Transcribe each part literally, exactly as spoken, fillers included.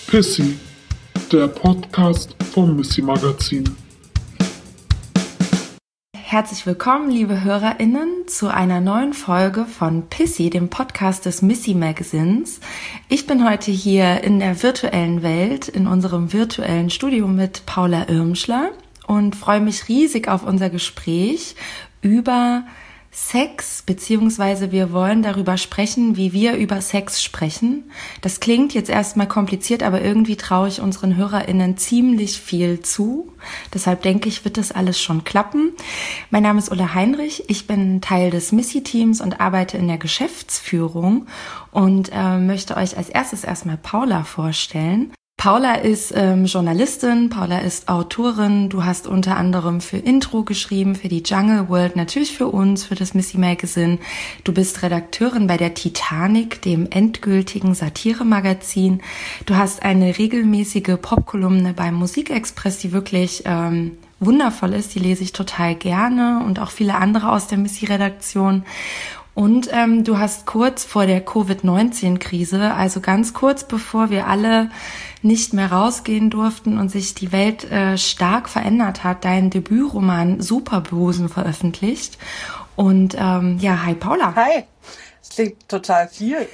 Pissy, der Podcast vom Missy Magazin. Herzlich willkommen, liebe HörerInnen, zu einer neuen Folge von Pissy, dem Podcast des Missy Magazins. Ich bin heute hier in der virtuellen Welt, in unserem virtuellen Studio mit Paula Irmschler und freue mich riesig auf unser Gespräch über Sex, beziehungsweise wir wollen darüber sprechen, wie wir über Sex sprechen. Das klingt jetzt erstmal kompliziert, aber irgendwie traue ich unseren HörerInnen ziemlich viel zu. Deshalb denke ich, wird das alles schon klappen. Mein Name ist Ulla Heinrich, ich bin Teil des Missy-Teams und arbeite in der Geschäftsführung und äh, möchte euch als erstes erstmal Paula vorstellen. Paula ist ähm, Journalistin, Paula ist Autorin, du hast unter anderem für Intro geschrieben, für die Jungle World, natürlich für uns, für das Missy Magazine. Du bist Redakteurin bei der Titanic, dem endgültigen Satire-Magazin. Du hast eine regelmäßige Popkolumne beim Musikexpress, die wirklich ähm, wundervoll ist, die lese ich total gerne und auch viele andere aus der Missy-Redaktion. Und ähm, du hast kurz vor der Covid neunzehn Krise, also ganz kurz bevor wir alle nicht mehr rausgehen durften und sich die Welt äh, stark verändert hat, deinen Debütroman Superbusen veröffentlicht. Und ähm, ja, hi Paula. Hi, das klingt total viel.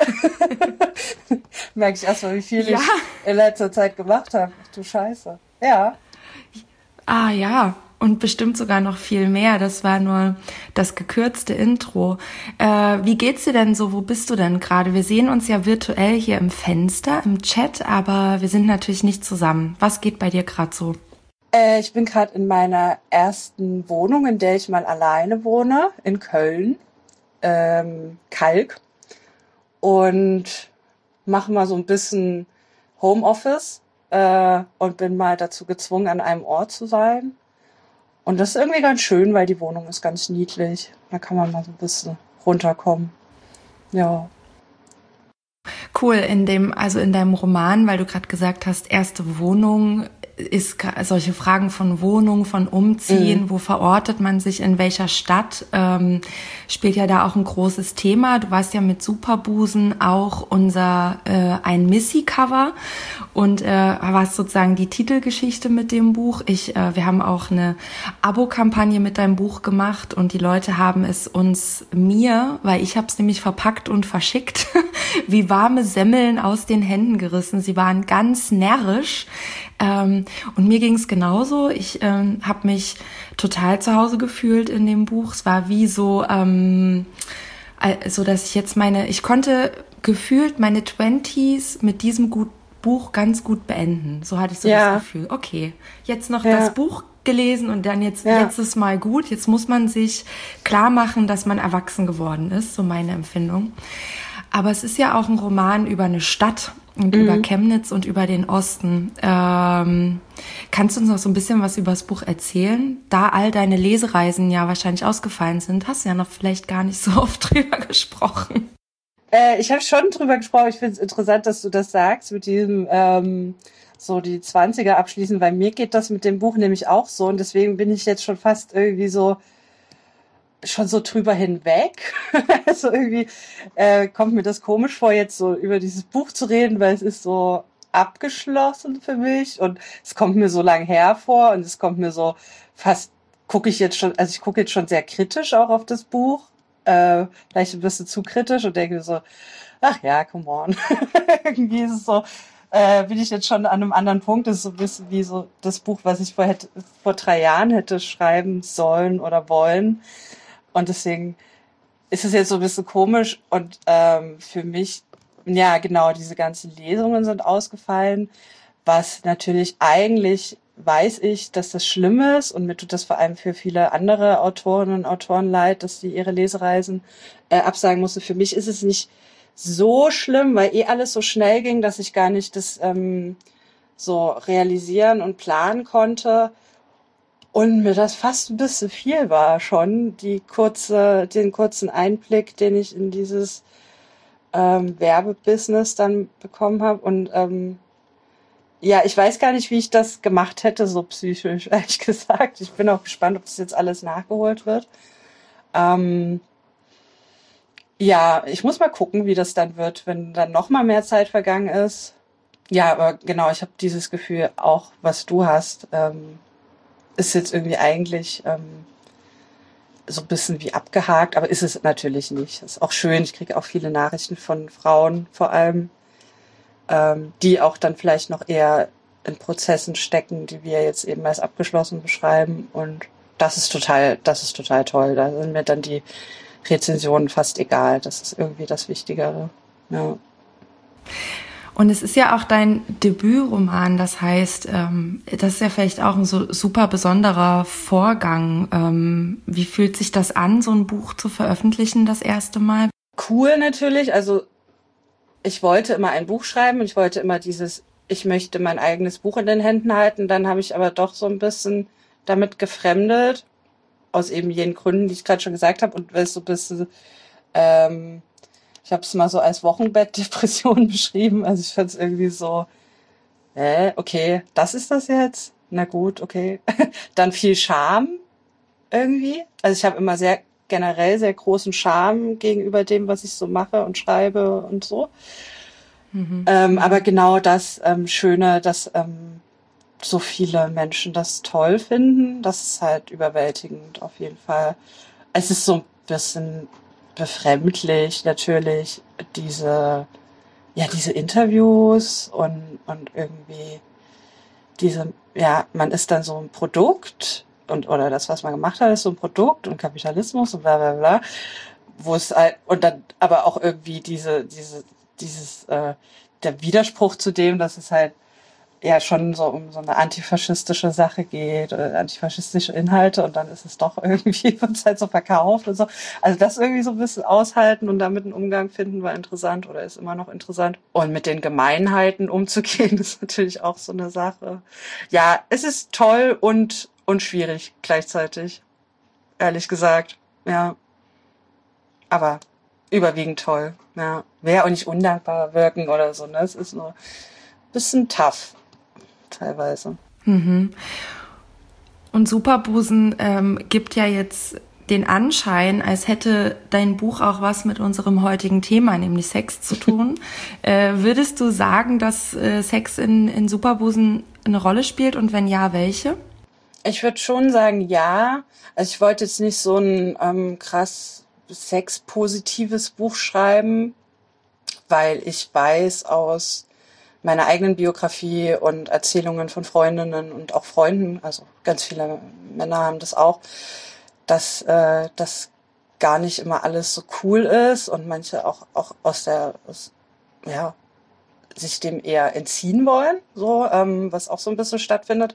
Merke ich erstmal, wie viel ja. ich in letzter Zeit gemacht habe. Ach du Scheiße. Ja. Ah ja. Und bestimmt sogar noch viel mehr. Das war nur das gekürzte Intro. Äh, wie geht's dir denn so? Wo bist du denn gerade? Wir sehen uns ja virtuell hier im Fenster, im Chat, aber wir sind natürlich nicht zusammen. Was geht bei dir gerade so? Äh, ich bin gerade in meiner ersten Wohnung, in der ich mal alleine wohne, in Köln, ähm, Kalk. Und mache mal so ein bisschen Homeoffice äh, und bin mal dazu gezwungen, an einem Ort zu sein. Und das ist irgendwie ganz schön, weil die Wohnung ist ganz niedlich. Da kann man mal so ein bisschen runterkommen. Ja. Cool, in dem, also in deinem Roman, weil du gerade gesagt hast, erste Wohnung, ist solche Fragen von Wohnung, von Umziehen, mhm. wo verortet man sich, in welcher Stadt, ähm, spielt ja da auch ein großes Thema. Du warst ja mit Superbusen auch unser äh, ein Missy-Cover und äh, warst sozusagen die Titelgeschichte mit dem Buch. Ich, äh, wir haben auch eine Abo-Kampagne mit deinem Buch gemacht und die Leute haben es uns mir, weil ich habe es nämlich verpackt und verschickt, wie warme Semmeln aus den Händen gerissen. Sie waren ganz närrisch. Ähm, und mir ging es genauso. Ich ähm, habe mich total zu Hause gefühlt in dem Buch. Es war wie so, ähm, so dass ich jetzt meine, ich konnte gefühlt meine Twenties mit diesem gut, Buch ganz gut beenden. So hatte ich so ja. das Gefühl. Okay, jetzt noch ja. das Buch gelesen und dann jetzt, ja. jetzt ist mal gut. Jetzt muss man sich klar machen, dass man erwachsen geworden ist. So meine Empfindung. Aber es ist ja auch ein Roman über eine Stadt und mhm. über Chemnitz und über den Osten. Ähm, kannst du uns noch so ein bisschen was über das Buch erzählen? Da all deine Lesereisen ja wahrscheinlich ausgefallen sind, hast du ja noch vielleicht gar nicht so oft drüber gesprochen. Äh, ich habe schon drüber gesprochen. Ich finde es interessant, dass du das sagst, mit diesem ähm, so die Zwanziger abschließen, weil mir geht das mit dem Buch nämlich auch so und deswegen bin ich jetzt schon fast irgendwie so schon so drüber hinweg. Also irgendwie äh, kommt mir das komisch vor, jetzt so über dieses Buch zu reden, weil es ist so abgeschlossen für mich und es kommt mir so lang her vor und es kommt mir so fast, gucke ich jetzt schon, also ich gucke jetzt schon sehr kritisch auch auf das Buch, äh, vielleicht ein bisschen zu kritisch und denke mir so, ach ja, come on. Irgendwie ist es so, äh, bin ich jetzt schon an einem anderen Punkt, das ist so ein bisschen wie so das Buch, was ich vor, hätte, vor drei Jahren hätte schreiben sollen oder wollen. Und deswegen ist es jetzt so ein bisschen komisch und ähm, für mich, ja genau, diese ganzen Lesungen sind ausgefallen, was natürlich eigentlich weiß ich, dass das schlimm ist und mir tut das vor allem für viele andere Autorinnen und Autoren leid, dass die ihre Lesereisen äh, absagen mussten. Für mich ist es nicht so schlimm, weil eh alles so schnell ging, dass ich gar nicht das ähm, so realisieren und planen konnte. Und mir das fast ein bisschen viel war schon, die kurze, den kurzen Einblick, den ich in dieses ähm, Werbebusiness dann bekommen habe. Und ähm, ja, ich weiß gar nicht, wie ich das gemacht hätte, so psychisch, ehrlich gesagt. Ich bin auch gespannt, ob das jetzt alles nachgeholt wird. Ähm, ja, ich muss mal gucken, wie das dann wird, wenn dann noch mal mehr Zeit vergangen ist. Ja, aber genau, ich habe dieses Gefühl auch, was du hast, ähm, ist jetzt irgendwie eigentlich ähm, so ein bisschen wie abgehakt, aber ist es natürlich nicht. Ist auch schön, ich kriege auch viele Nachrichten von Frauen vor allem, ähm, die auch dann vielleicht noch eher in Prozessen stecken, die wir jetzt eben als abgeschlossen beschreiben. Und das ist total, das ist total toll. Da sind mir dann die Rezensionen fast egal. Das ist irgendwie das Wichtigere. Ja. Und es ist ja auch dein Debütroman, das heißt, ähm, das ist ja vielleicht auch ein so super besonderer Vorgang. Ähm, wie fühlt sich das an, so ein Buch zu veröffentlichen das erste Mal? Cool natürlich, also ich wollte immer ein Buch schreiben und ich wollte immer dieses, ich möchte mein eigenes Buch in den Händen halten, dann habe ich aber doch so ein bisschen damit gefremdet, aus eben jenen Gründen, die ich gerade schon gesagt habe, und weil es so ein bisschen, ähm, ich habe es mal so als Wochenbettdepression beschrieben, also ich fand es irgendwie so, äh, okay, das ist das jetzt? Na gut, okay. Dann viel Scham irgendwie, also ich habe immer sehr generell sehr großen Charme gegenüber dem, was ich so mache und schreibe und so. Mhm. Ähm, aber genau das ähm, Schöne, dass ähm, so viele Menschen das toll finden, das ist halt überwältigend auf jeden Fall. Es ist so ein bisschen befremdlich natürlich, diese, ja, diese Interviews und, und irgendwie diese, ja, man ist dann so ein Produkt und oder das, was man gemacht hat, ist so ein Produkt und Kapitalismus und bla bla bla, wo es halt, und dann aber auch irgendwie diese, diese, dieses, äh, der Widerspruch zu dem, dass es halt ja schon so um so eine antifaschistische Sache geht oder antifaschistische Inhalte und dann ist es doch irgendwie, wird es halt so verkauft und so. Also das irgendwie so ein bisschen aushalten und damit einen Umgang finden war interessant oder ist immer noch interessant. Und mit den Gemeinheiten umzugehen, ist natürlich auch so eine Sache. Ja, es ist toll und, und schwierig gleichzeitig. Ehrlich gesagt. Ja. Aber überwiegend toll. Ja. Wäre auch nicht undankbar wirken oder so, ne? Es ist nur ein bisschen tough. Teilweise. Mhm. Und Superbusen ähm, gibt ja jetzt den Anschein, als hätte dein Buch auch was mit unserem heutigen Thema, nämlich Sex, zu tun. äh, würdest du sagen, dass äh, Sex in, in Superbusen eine Rolle spielt und wenn ja, welche? Ich würde schon sagen, ja. Also ich wollte jetzt nicht so ein ähm, krass sexpositives Buch schreiben, weil ich weiß aus meiner eigenen Biografie und Erzählungen von Freundinnen und auch Freunden, also ganz viele Männer haben das auch, dass äh, das gar nicht immer alles so cool ist und manche auch auch aus der aus, ja sich dem eher entziehen wollen, so ähm, was auch so ein bisschen stattfindet.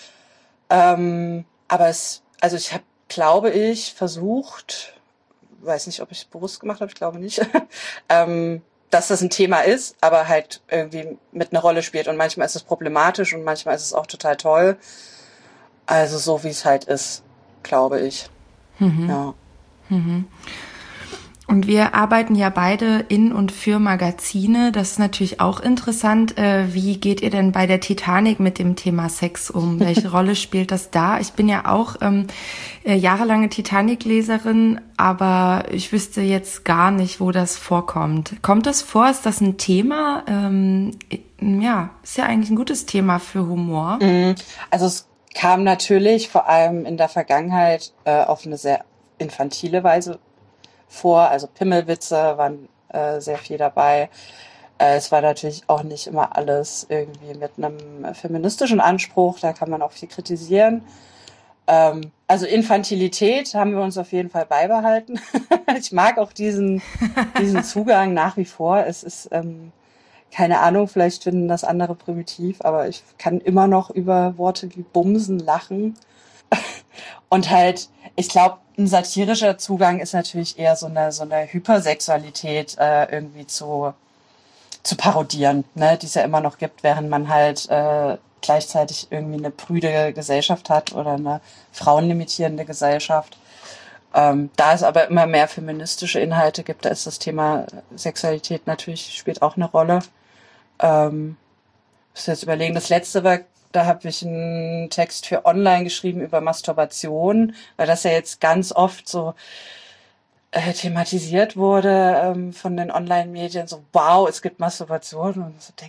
Ähm, aber es, also ich habe, glaube ich, versucht, weiß nicht, ob ich es bewusst gemacht habe, ich glaube nicht. ähm, dass das ein Thema ist, aber halt irgendwie mit einer Rolle spielt. Und manchmal ist es problematisch und manchmal ist es auch total toll. Also so, wie es halt ist, glaube ich. Mhm. Ja. Mhm. Und wir arbeiten ja beide in und für Magazine. Das ist natürlich auch interessant. Wie geht ihr denn bei der Titanic mit dem Thema Sex um? Welche Rolle spielt das da? Ich bin ja auch ähm, jahrelange Titanic-Leserin, aber ich wüsste jetzt gar nicht, wo das vorkommt. Kommt das vor? Ist das ein Thema? Ähm, ja, ist ja eigentlich ein gutes Thema für Humor. Also es kam natürlich vor allem in der Vergangenheit äh, auf eine sehr infantile Weise vor, also Pimmelwitze waren äh, sehr viel dabei. Äh, es war natürlich auch nicht immer alles irgendwie mit einem feministischen Anspruch, da kann man auch viel kritisieren. Ähm, also Infantilität haben wir uns auf jeden Fall beibehalten. Ich mag auch diesen, diesen Zugang nach wie vor. Es ist, ähm, keine Ahnung, vielleicht finden das andere primitiv, aber ich kann immer noch über Worte wie Bumsen lachen. Und halt, ich glaube, ein satirischer Zugang ist natürlich eher so eine so eine Hypersexualität äh, irgendwie zu zu parodieren, ne, die es ja immer noch gibt, während man halt äh, gleichzeitig irgendwie eine prüde Gesellschaft hat oder eine frauenlimitierende Gesellschaft. Ähm, da es aber immer mehr feministische Inhalte gibt, da ist das Thema Sexualität natürlich, spielt auch eine Rolle. Ähm, muss jetzt überlegen, das letzte war, da habe ich einen Text für online geschrieben über Masturbation, weil das ja jetzt ganz oft so äh, thematisiert wurde ähm, von den Online-Medien, so wow, es gibt Masturbation und so denkt,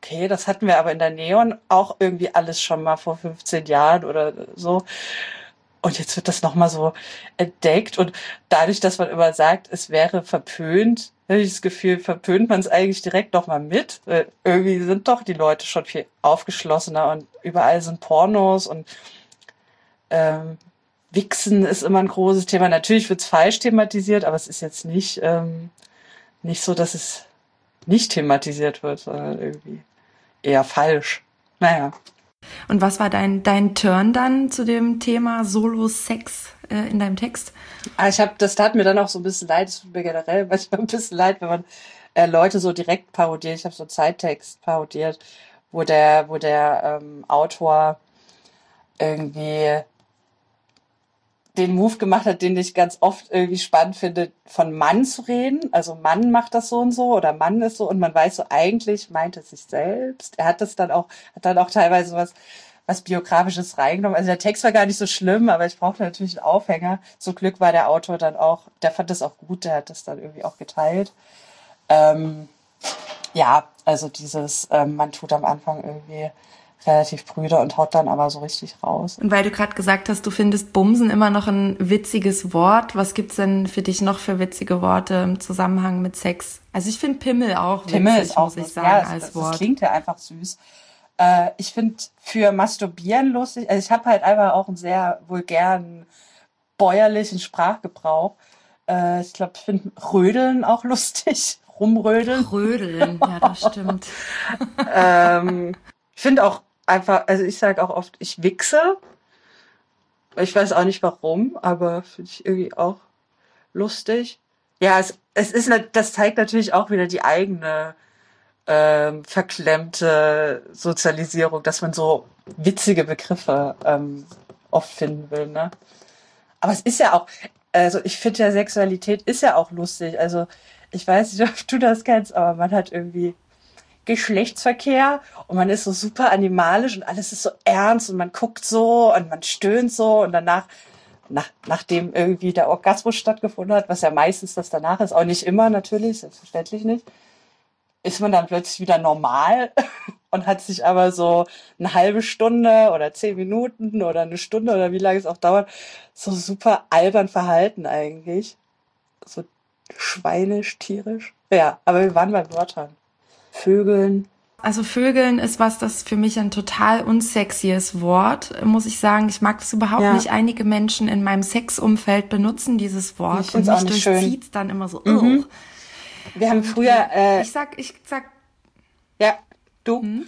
okay, das hatten wir aber in der Neon auch irgendwie alles schon mal vor fünfzehn Jahren oder so. Und jetzt wird das nochmal so entdeckt. Und dadurch, dass man immer sagt, es wäre verpönt, habe ich das Gefühl, verpönt man es eigentlich direkt nochmal mit. Weil irgendwie sind doch die Leute schon viel aufgeschlossener und überall sind Pornos und ähm, Wichsen ist immer ein großes Thema. Natürlich wird es falsch thematisiert, aber es ist jetzt nicht, ähm, nicht so, dass es nicht thematisiert wird, sondern irgendwie eher falsch. Naja. Und was war dein, dein Turn dann zu dem Thema Solo-Sex äh, in deinem Text? Ah, ich habe, das tat mir dann auch so ein bisschen leid, es tut mir generell manchmal ein bisschen leid, wenn man äh, Leute so direkt parodiert. Ich habe so einen Zeittext parodiert, wo der, wo der ähm, Autor irgendwie den Move gemacht hat, den ich ganz oft irgendwie spannend finde, von Mann zu reden. Also Mann macht das so und so oder Mann ist so und man weiß so, eigentlich meint er sich selbst. Er hat das dann auch, hat dann auch teilweise was, was Biografisches reingenommen. Also der Text war gar nicht so schlimm, aber ich brauchte natürlich einen Aufhänger. Zum Glück war der Autor dann auch, der fand das auch gut, der hat das dann irgendwie auch geteilt. Ähm, ja, also dieses, ähm, man tut am Anfang irgendwie relativ prüde und haut dann aber so richtig raus. Und weil du gerade gesagt hast, du findest Bumsen immer noch ein witziges Wort, was gibt's denn für dich noch für witzige Worte im Zusammenhang mit Sex? Also ich finde Pimmel auch witzig, Pimmel ist auch muss ich lustig. sagen, Ja, das, als das, Wort. Das klingt ja einfach süß. Äh, ich finde für Masturbieren lustig, also ich habe halt einfach auch einen sehr vulgären, bäuerlichen Sprachgebrauch. Äh, ich glaube, ich finde Rödeln auch lustig. Rumrödeln. Rödeln, ja, das stimmt. ähm, ich finde auch einfach, also ich sage auch oft, ich wichse. Ich weiß auch nicht warum, aber finde ich irgendwie auch lustig. Ja, es, es ist, das zeigt natürlich auch wieder die eigene ähm, verklemmte Sozialisierung, dass man so witzige Begriffe ähm, oft finden will, ne? Aber es ist ja auch, also ich finde ja, Sexualität ist ja auch lustig. Also ich weiß nicht, ob du das kennst, aber man hat irgendwie Geschlechtsverkehr und man ist so super animalisch und alles ist so ernst und man guckt so und man stöhnt so und danach, nach, nachdem irgendwie der Orgasmus stattgefunden hat, was ja meistens das danach ist, auch nicht immer natürlich, selbstverständlich nicht, ist man dann plötzlich wieder normal und hat sich aber so eine halbe Stunde oder zehn Minuten oder eine Stunde oder wie lange es auch dauert, so super albern verhalten eigentlich. So schweinisch, tierisch. Ja, aber wir waren bei Wörtern. Vögeln. Also Vögeln ist was, das für mich ein total unsexies Wort, muss ich sagen. Ich mag das überhaupt Ja. nicht. Einige Menschen in meinem Sexumfeld benutzen dieses Wort Ich und find's auch mich nicht durchzieht's dann immer so. Mhm. Ugh. Wir haben früher, äh, Ich sag, ich sag, ja, du. Hm?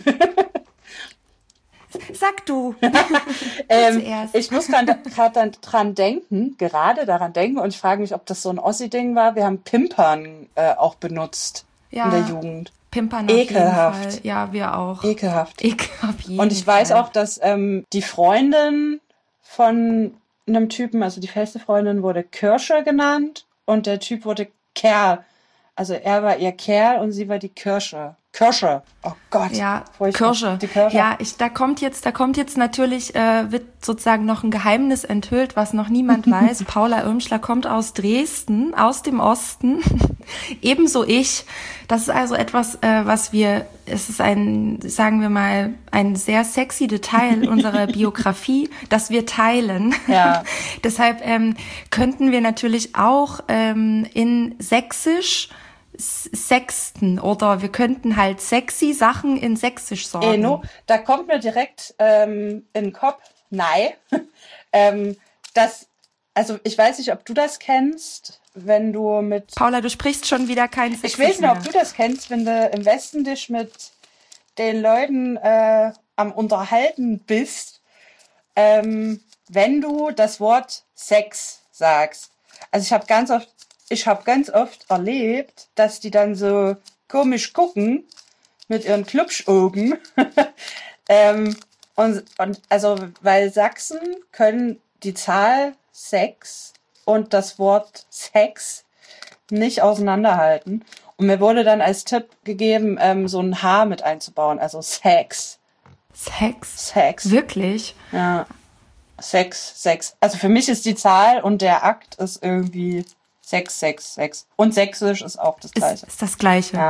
sag du. ähm, zuerst. ich muss gerade dran, dran denken, gerade daran denken und ich frage mich, ob das so ein Ossi-Ding war. Wir haben Pimpern äh, auch benutzt Ja. in der Jugend. Pimpern Ekelhaft. auf jeden Fall. Ja, wir auch. Ekelhaft. Ekelhaft. jeden Und ich weiß Fall. auch, dass ähm, die Freundin von einem Typen, also die feste Freundin, wurde Kirsche genannt und der Typ wurde Kerl. Also er war ihr Kerl und sie war die Kirsche. Kirsche. Oh Gott. Ja, furchtbar. Kirsche. Die Kirsche. Ja, ich, da kommt jetzt, da kommt jetzt natürlich, äh, wird sozusagen noch ein Geheimnis enthüllt, was noch niemand weiß. Paula Irmschler kommt aus Dresden, aus dem Osten. Ebenso ich. Das ist also etwas, äh, was wir, es ist ein, sagen wir mal, ein sehr sexy Detail unserer Biografie, das wir teilen. Ja. Deshalb ähm, könnten wir natürlich auch ähm, in Sächsisch Sexten oder wir könnten halt sexy Sachen in Sächsisch sagen. Eh, no, da kommt mir direkt ähm, in den Kopf, nein, ähm, das, also ich weiß nicht, ob du das kennst, wenn du mit... Paula, du sprichst schon wieder kein Sächsisch Ich weiß nicht, ob mehr. du das kennst, wenn du im Westen dich mit den Leuten äh, am Unterhalten bist, ähm, wenn du das Wort Sex sagst. Also ich habe ganz oft Ich habe ganz oft erlebt, dass die dann so komisch gucken mit ihren Klubschaugen. ähm, und, und also, weil Sachsen können die Zahl Sex und das Wort Sex nicht auseinanderhalten. Und mir wurde dann als Tipp gegeben, ähm, so ein H mit einzubauen, also Sex. Sex? Sex. Wirklich? Ja. Sex, Sex. Also für mich ist die Zahl und der Akt ist irgendwie Sex, Sex, Sex. Und Sächsisch ist auch das Ist, Gleiche. ist das Gleiche. Ja.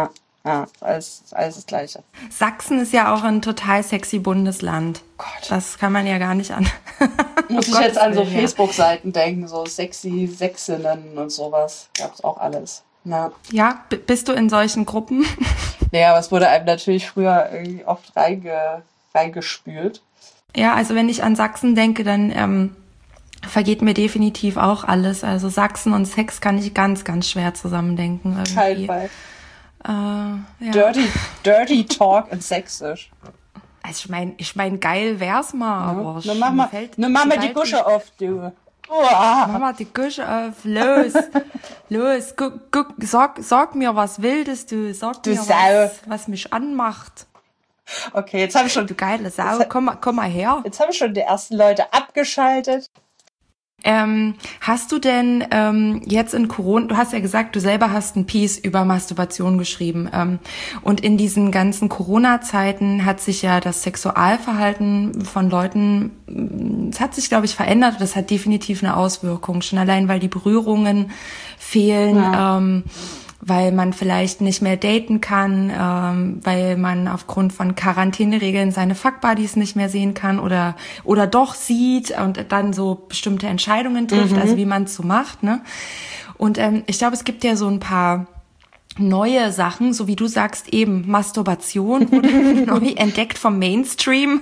Ja, alles, alles das Gleiche. Sachsen ist ja auch ein total sexy Bundesland. Gott. Das kann man ja gar nicht an. Muss um ich jetzt an so Gottes Willen, Facebook-Seiten denken, so sexy Sächsinnen und sowas. Gab's auch alles. Ja. Ja, b- bist du in solchen Gruppen? Naja, aber es wurde einem natürlich früher irgendwie oft reinge, reingespült. Ja, also wenn ich an Sachsen denke, dann ähm, vergeht mir definitiv auch alles. Also Sachsen und Sex kann ich ganz, ganz schwer zusammendenken. Irgendwie. Kein Fall. Äh, ja. Dirty, dirty Talk in Sächsisch. Also ich meine, ich mein, geil wär's mal, Ja. aber Nun mach mal, fällt nun mach mal die gewaltig- Gusche auf, du. Uah. Mach mal die Küche auf, los, los, guck, guck, sag, sag mir was Wildes, du, sag Du mir Sau. was, was mich anmacht. Okay, jetzt habe ich schon, Du geile Sau, Das- komm, mal- komm mal her. jetzt habe ich schon die ersten Leute abgeschaltet. Ähm, hast du denn ähm, jetzt in Corona, du hast ja gesagt, du selber hast ein Piece über Masturbation geschrieben. Ähm, und in diesen ganzen Corona-Zeiten hat sich ja das Sexualverhalten von Leuten, mh, es hat sich, glaube ich, verändert. Das hat definitiv eine Auswirkung. Schon allein, weil die Berührungen fehlen, Ja. ähm, weil man vielleicht nicht mehr daten kann, ähm, weil man aufgrund von Quarantäneregeln seine Fuckbuddies nicht mehr sehen kann oder oder doch sieht und dann so bestimmte Entscheidungen trifft, Mhm. also wie man es so macht, ne? Und ähm, ich glaube, es gibt ja so ein paar neue Sachen, so wie du sagst, eben Masturbation wurde neu entdeckt vom Mainstream.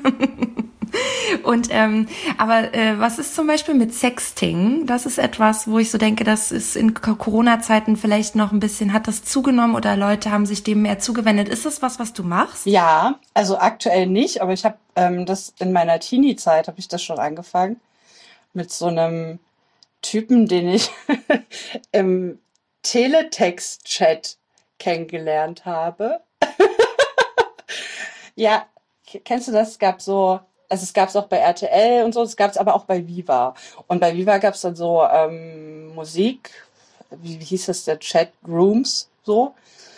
Und ähm, aber äh, was ist zum Beispiel mit Sexting? Das ist etwas, wo ich so denke, das ist in K- Corona-Zeiten vielleicht noch ein bisschen, hat das zugenommen oder Leute haben sich dem mehr zugewendet. Ist das was, was du machst? Ja, also aktuell nicht, aber ich habe ähm, das in meiner Teenie-Zeit habe ich das schon angefangen mit so einem Typen, den ich im Teletext-Chat kennengelernt habe. Ja, k- kennst du das? Es gab so, also es gab es auch bei R T L und so, es gab es aber auch bei Viva. Und bei Viva gab es dann so ähm, Musik, wie, wie hieß das, der Chat Rooms, so.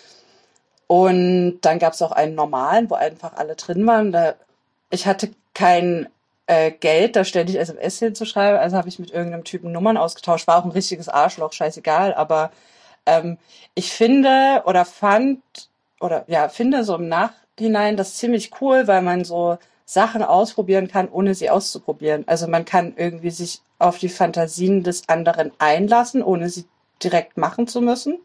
Und dann gab es auch einen normalen, wo einfach alle drin waren. Da, ich hatte kein äh, Geld, da ständig S M S hinzuschreiben, also habe ich mit irgendeinem Typen Nummern ausgetauscht. War auch ein richtiges Arschloch, scheißegal. Aber ähm, ich finde oder fand oder ja, finde so im Nachhinein das ziemlich cool, weil man so Sachen ausprobieren kann, ohne sie auszuprobieren. Also man kann irgendwie sich auf die Fantasien des anderen einlassen, ohne sie direkt machen zu müssen.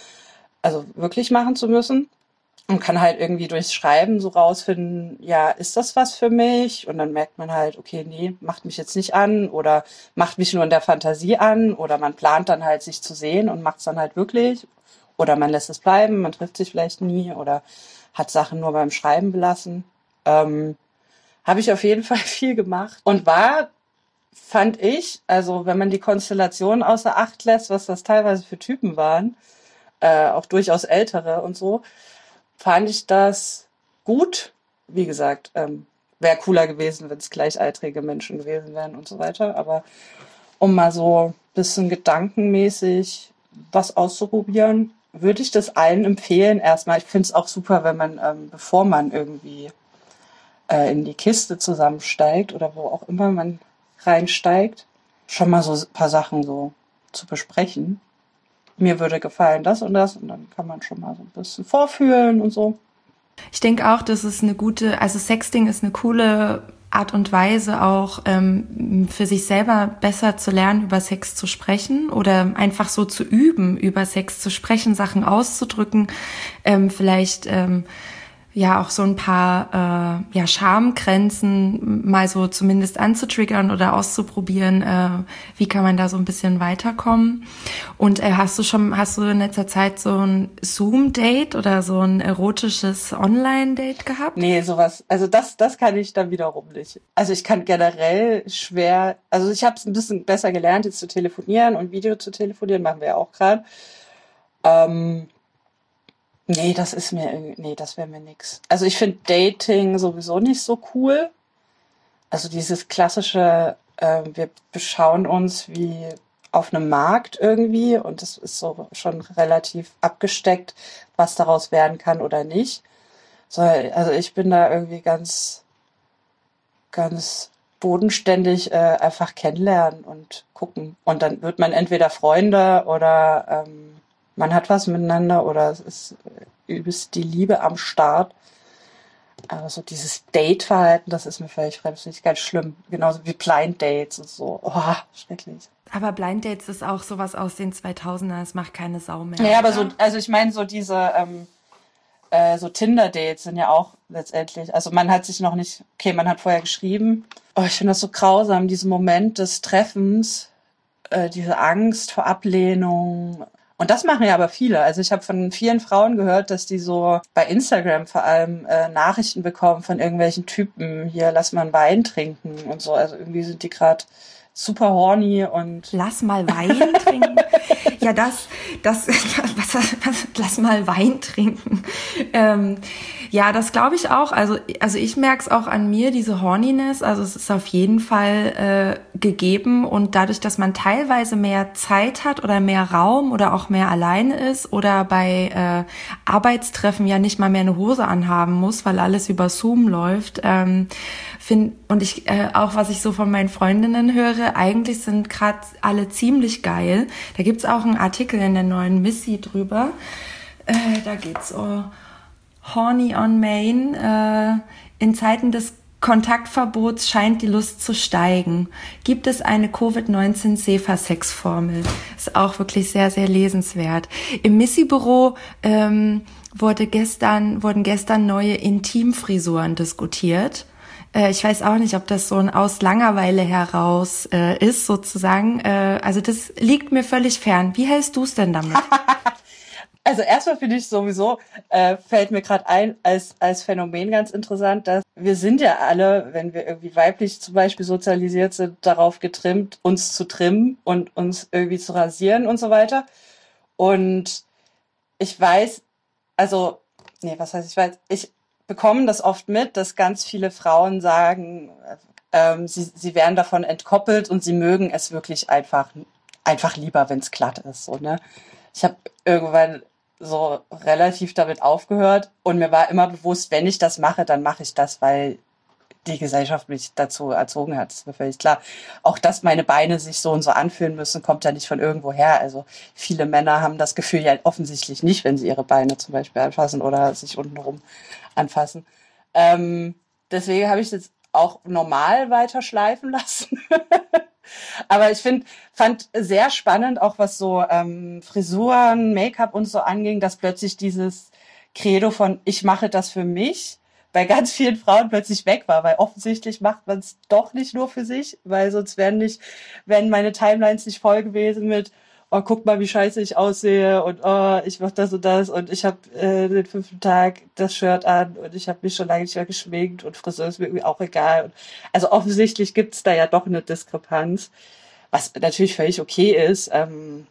Also wirklich machen zu müssen. Und kann halt irgendwie durchs Schreiben so rausfinden, ja, ist das was für mich? Und dann merkt man halt, okay, nee, macht mich jetzt nicht an oder macht mich nur in der Fantasie an oder man plant dann halt, sich zu sehen und macht es dann halt wirklich. Oder man lässt es bleiben, man trifft sich vielleicht nie oder hat Sachen nur beim Schreiben belassen. Ähm, habe ich auf jeden Fall viel gemacht und war, fand ich, also wenn man die Konstellation außer Acht lässt, was das teilweise für Typen waren, äh, auch durchaus ältere und so, fand ich das gut. Wie gesagt, ähm, wäre cooler gewesen, wenn es gleichaltrige Menschen gewesen wären und so weiter. Aber um mal so ein bisschen gedankenmäßig was auszuprobieren, würde ich das allen empfehlen. Erstmal, ich finde es auch super, wenn man, ähm, bevor man irgendwie äh, in die Kiste zusammensteigt oder wo auch immer man reinsteigt, schon mal so ein paar Sachen so zu besprechen. Mir würde gefallen das und das und dann kann man schon mal so ein bisschen vorfühlen und so. Ich denke auch, das ist eine gute, also Sexting ist eine coole Art und Weise auch ähm, für sich selber besser zu lernen, über Sex zu sprechen oder einfach so zu üben, über Sex zu sprechen, Sachen auszudrücken, ähm, vielleicht ähm, ja auch so ein paar äh, ja Schamgrenzen mal so zumindest anzutriggern oder auszuprobieren, äh, wie kann man da so ein bisschen weiterkommen. Und äh, hast du schon, hast du in letzter Zeit so ein Zoom-Date oder so ein erotisches Online-Date gehabt? Nee, sowas, also das, das kann ich dann wiederum nicht. Also ich kann generell schwer, also ich habe es ein bisschen besser gelernt, jetzt zu telefonieren und Video zu telefonieren, machen wir ja auch gerade. Ähm, nee, das ist mir irgendwie, nee, das wäre mir nix. Also ich finde Dating sowieso nicht so cool. Also dieses klassische, äh, wir beschauen uns wie auf einem Markt irgendwie und das ist so schon relativ abgesteckt, was daraus werden kann oder nicht. So, also ich bin da irgendwie ganz, ganz bodenständig äh, einfach kennenlernen und gucken. Und dann wird man entweder Freunde oder ähm, man hat was miteinander oder es ist übelst die Liebe am Start. Aber so dieses Date-Verhalten, das ist mir völlig fremd, das finde ich ganz schlimm. Genauso wie Blind Dates und so. Oh, schrecklich. Aber Blind Dates ist auch sowas aus den zweitausender, das macht keine Sau mehr. Ja, aber so, also ich meine so diese, ähm, äh, so Tinder-Dates sind ja auch letztendlich, also man hat sich noch nicht, okay, man hat vorher geschrieben. Oh, ich finde das so grausam, diesen Moment des Treffens, äh, diese Angst vor Ablehnung. Und das machen ja aber viele. Also ich habe von vielen Frauen gehört, dass die so bei Instagram vor allem äh, Nachrichten bekommen von irgendwelchen Typen, hier, lass mal einen Wein trinken und so. Also irgendwie sind die gerade super horny und... Lass mal Wein trinken? Ja, das, das, was, was, lass mal Wein trinken. Ähm, ja, das glaube ich auch. Also, also ich merke es auch an mir, diese Horniness. Also es ist auf jeden Fall äh, gegeben. Und dadurch, dass man teilweise mehr Zeit hat oder mehr Raum oder auch mehr alleine ist oder bei äh, Arbeitstreffen ja nicht mal mehr eine Hose anhaben muss, weil alles über Zoom läuft, ähm, find, und ich äh, auch, was ich so von meinen Freundinnen höre, eigentlich sind gerade alle ziemlich geil. Da gibt's auch einen Artikel in der neuen Missy drüber. Äh, da geht's um Horny on Main. Äh, in Zeiten des Kontaktverbots scheint die Lust zu steigen. Gibt es eine Covid neunzehn Safer-Sex-Formel? Ist auch wirklich sehr, sehr lesenswert. Im Missy-Büro ähm, wurde gestern, wurden gestern neue Intimfrisuren diskutiert. Ich weiß auch nicht, ob das so ein aus Langeweile heraus äh, ist, sozusagen. Äh, also das liegt mir völlig fern. Wie hältst du es denn damit? Also erstmal finde ich sowieso, äh, fällt mir gerade ein, als als Phänomen ganz interessant, dass wir sind ja alle, wenn wir irgendwie weiblich zum Beispiel sozialisiert sind, darauf getrimmt, uns zu trimmen und uns irgendwie zu rasieren und so weiter. Und ich weiß, also, nee, was heißt ich weiß, ich bekommen das oft mit, dass ganz viele Frauen sagen, ähm, sie, sie werden davon entkoppelt und sie mögen es wirklich einfach, einfach lieber, wenn es glatt ist. So, ne? Ich habe irgendwann so relativ damit aufgehört und mir war immer bewusst, wenn ich das mache, dann mache ich das, weil die Gesellschaft mich dazu erzogen hat. Das ist mir völlig klar. Auch, dass meine Beine sich so und so anfühlen müssen, kommt ja nicht von irgendwo her. Also viele Männer haben das Gefühl ja offensichtlich nicht, wenn sie ihre Beine zum Beispiel anfassen oder sich untenrum anfassen. Ähm, deswegen habe ich das auch normal weiter schleifen lassen. Aber ich finde, fand sehr spannend, auch was so ähm, Frisuren, Make-up und so anging, dass plötzlich dieses Credo von ich mache das für mich bei ganz vielen Frauen plötzlich weg war, weil offensichtlich macht man es doch nicht nur für sich, weil sonst wären nicht, wären meine Timelines nicht voll gewesen mit oh, guck mal, wie scheiße ich aussehe und oh, ich mach das und das und ich habe äh, den fünften Tag das Shirt an und ich habe mich schon lange nicht mehr geschminkt und Friseur ist mir irgendwie auch egal. Also offensichtlich gibt's da ja doch eine Diskrepanz, was natürlich völlig okay ist. Ähm,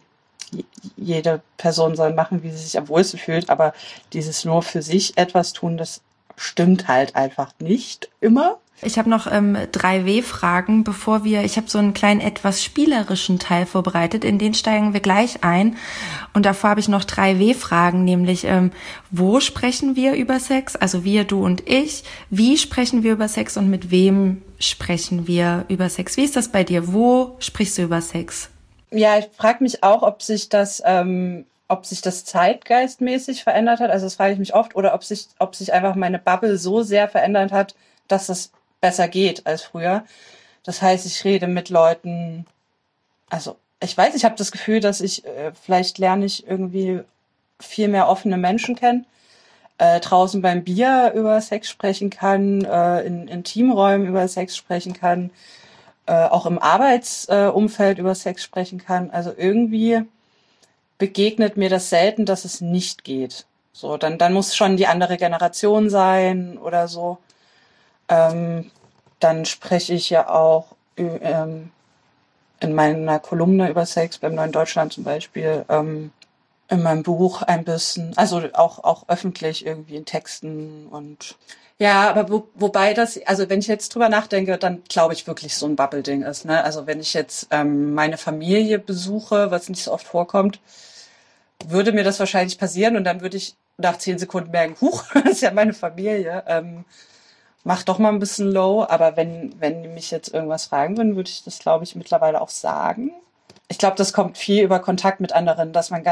jede Person soll machen, wie sie sich am wohlsten fühlt, aber dieses nur für sich etwas tun, das stimmt halt einfach nicht immer. Ich habe noch ähm, drei W-Fragen, bevor wir, ich habe so einen kleinen, etwas spielerischen Teil vorbereitet, in den steigen wir gleich ein. Und davor habe ich noch drei W-Fragen, nämlich ähm, wo sprechen wir über Sex, also wir, du und ich, wie sprechen wir über Sex und mit wem sprechen wir über Sex? Wie ist das bei dir? Wo sprichst du über Sex? Ja, ich frage mich auch, ob sich das... Ähm ob sich das zeitgeistmäßig verändert hat, also das frage ich mich oft, oder ob sich, ob sich einfach meine Bubble so sehr verändert hat, dass es besser geht als früher. Das heißt, ich rede mit Leuten, also ich weiß, ich habe das Gefühl, dass ich, äh, vielleicht lerne ich irgendwie viel mehr offene Menschen kennen, äh, draußen beim Bier über Sex sprechen kann, äh, in, in Teamräumen über Sex sprechen kann, äh, auch im Arbeitsumfeld äh, über Sex sprechen kann. Also irgendwie begegnet mir das selten, dass es nicht geht. So, dann, dann muss schon die andere Generation sein oder so. Ähm, dann spreche ich ja auch ähm, in meiner Kolumne über Sex beim Neuen Deutschland zum Beispiel, ähm, in meinem Buch ein bisschen, also auch, auch öffentlich irgendwie in Texten und ja, aber wo, wobei das, also wenn ich jetzt drüber nachdenke, dann glaube ich wirklich so ein Bubble-Ding ist, ne? Also wenn ich jetzt ähm, meine Familie besuche, was nicht so oft vorkommt, würde mir das wahrscheinlich passieren und dann würde ich nach zehn Sekunden merken, huch, das ist ja meine Familie, ähm, mach doch mal ein bisschen low, aber wenn, wenn die mich jetzt irgendwas fragen würden, würde ich das, glaube ich, mittlerweile auch sagen. Ich glaube, das kommt viel über Kontakt mit anderen, dass man ganz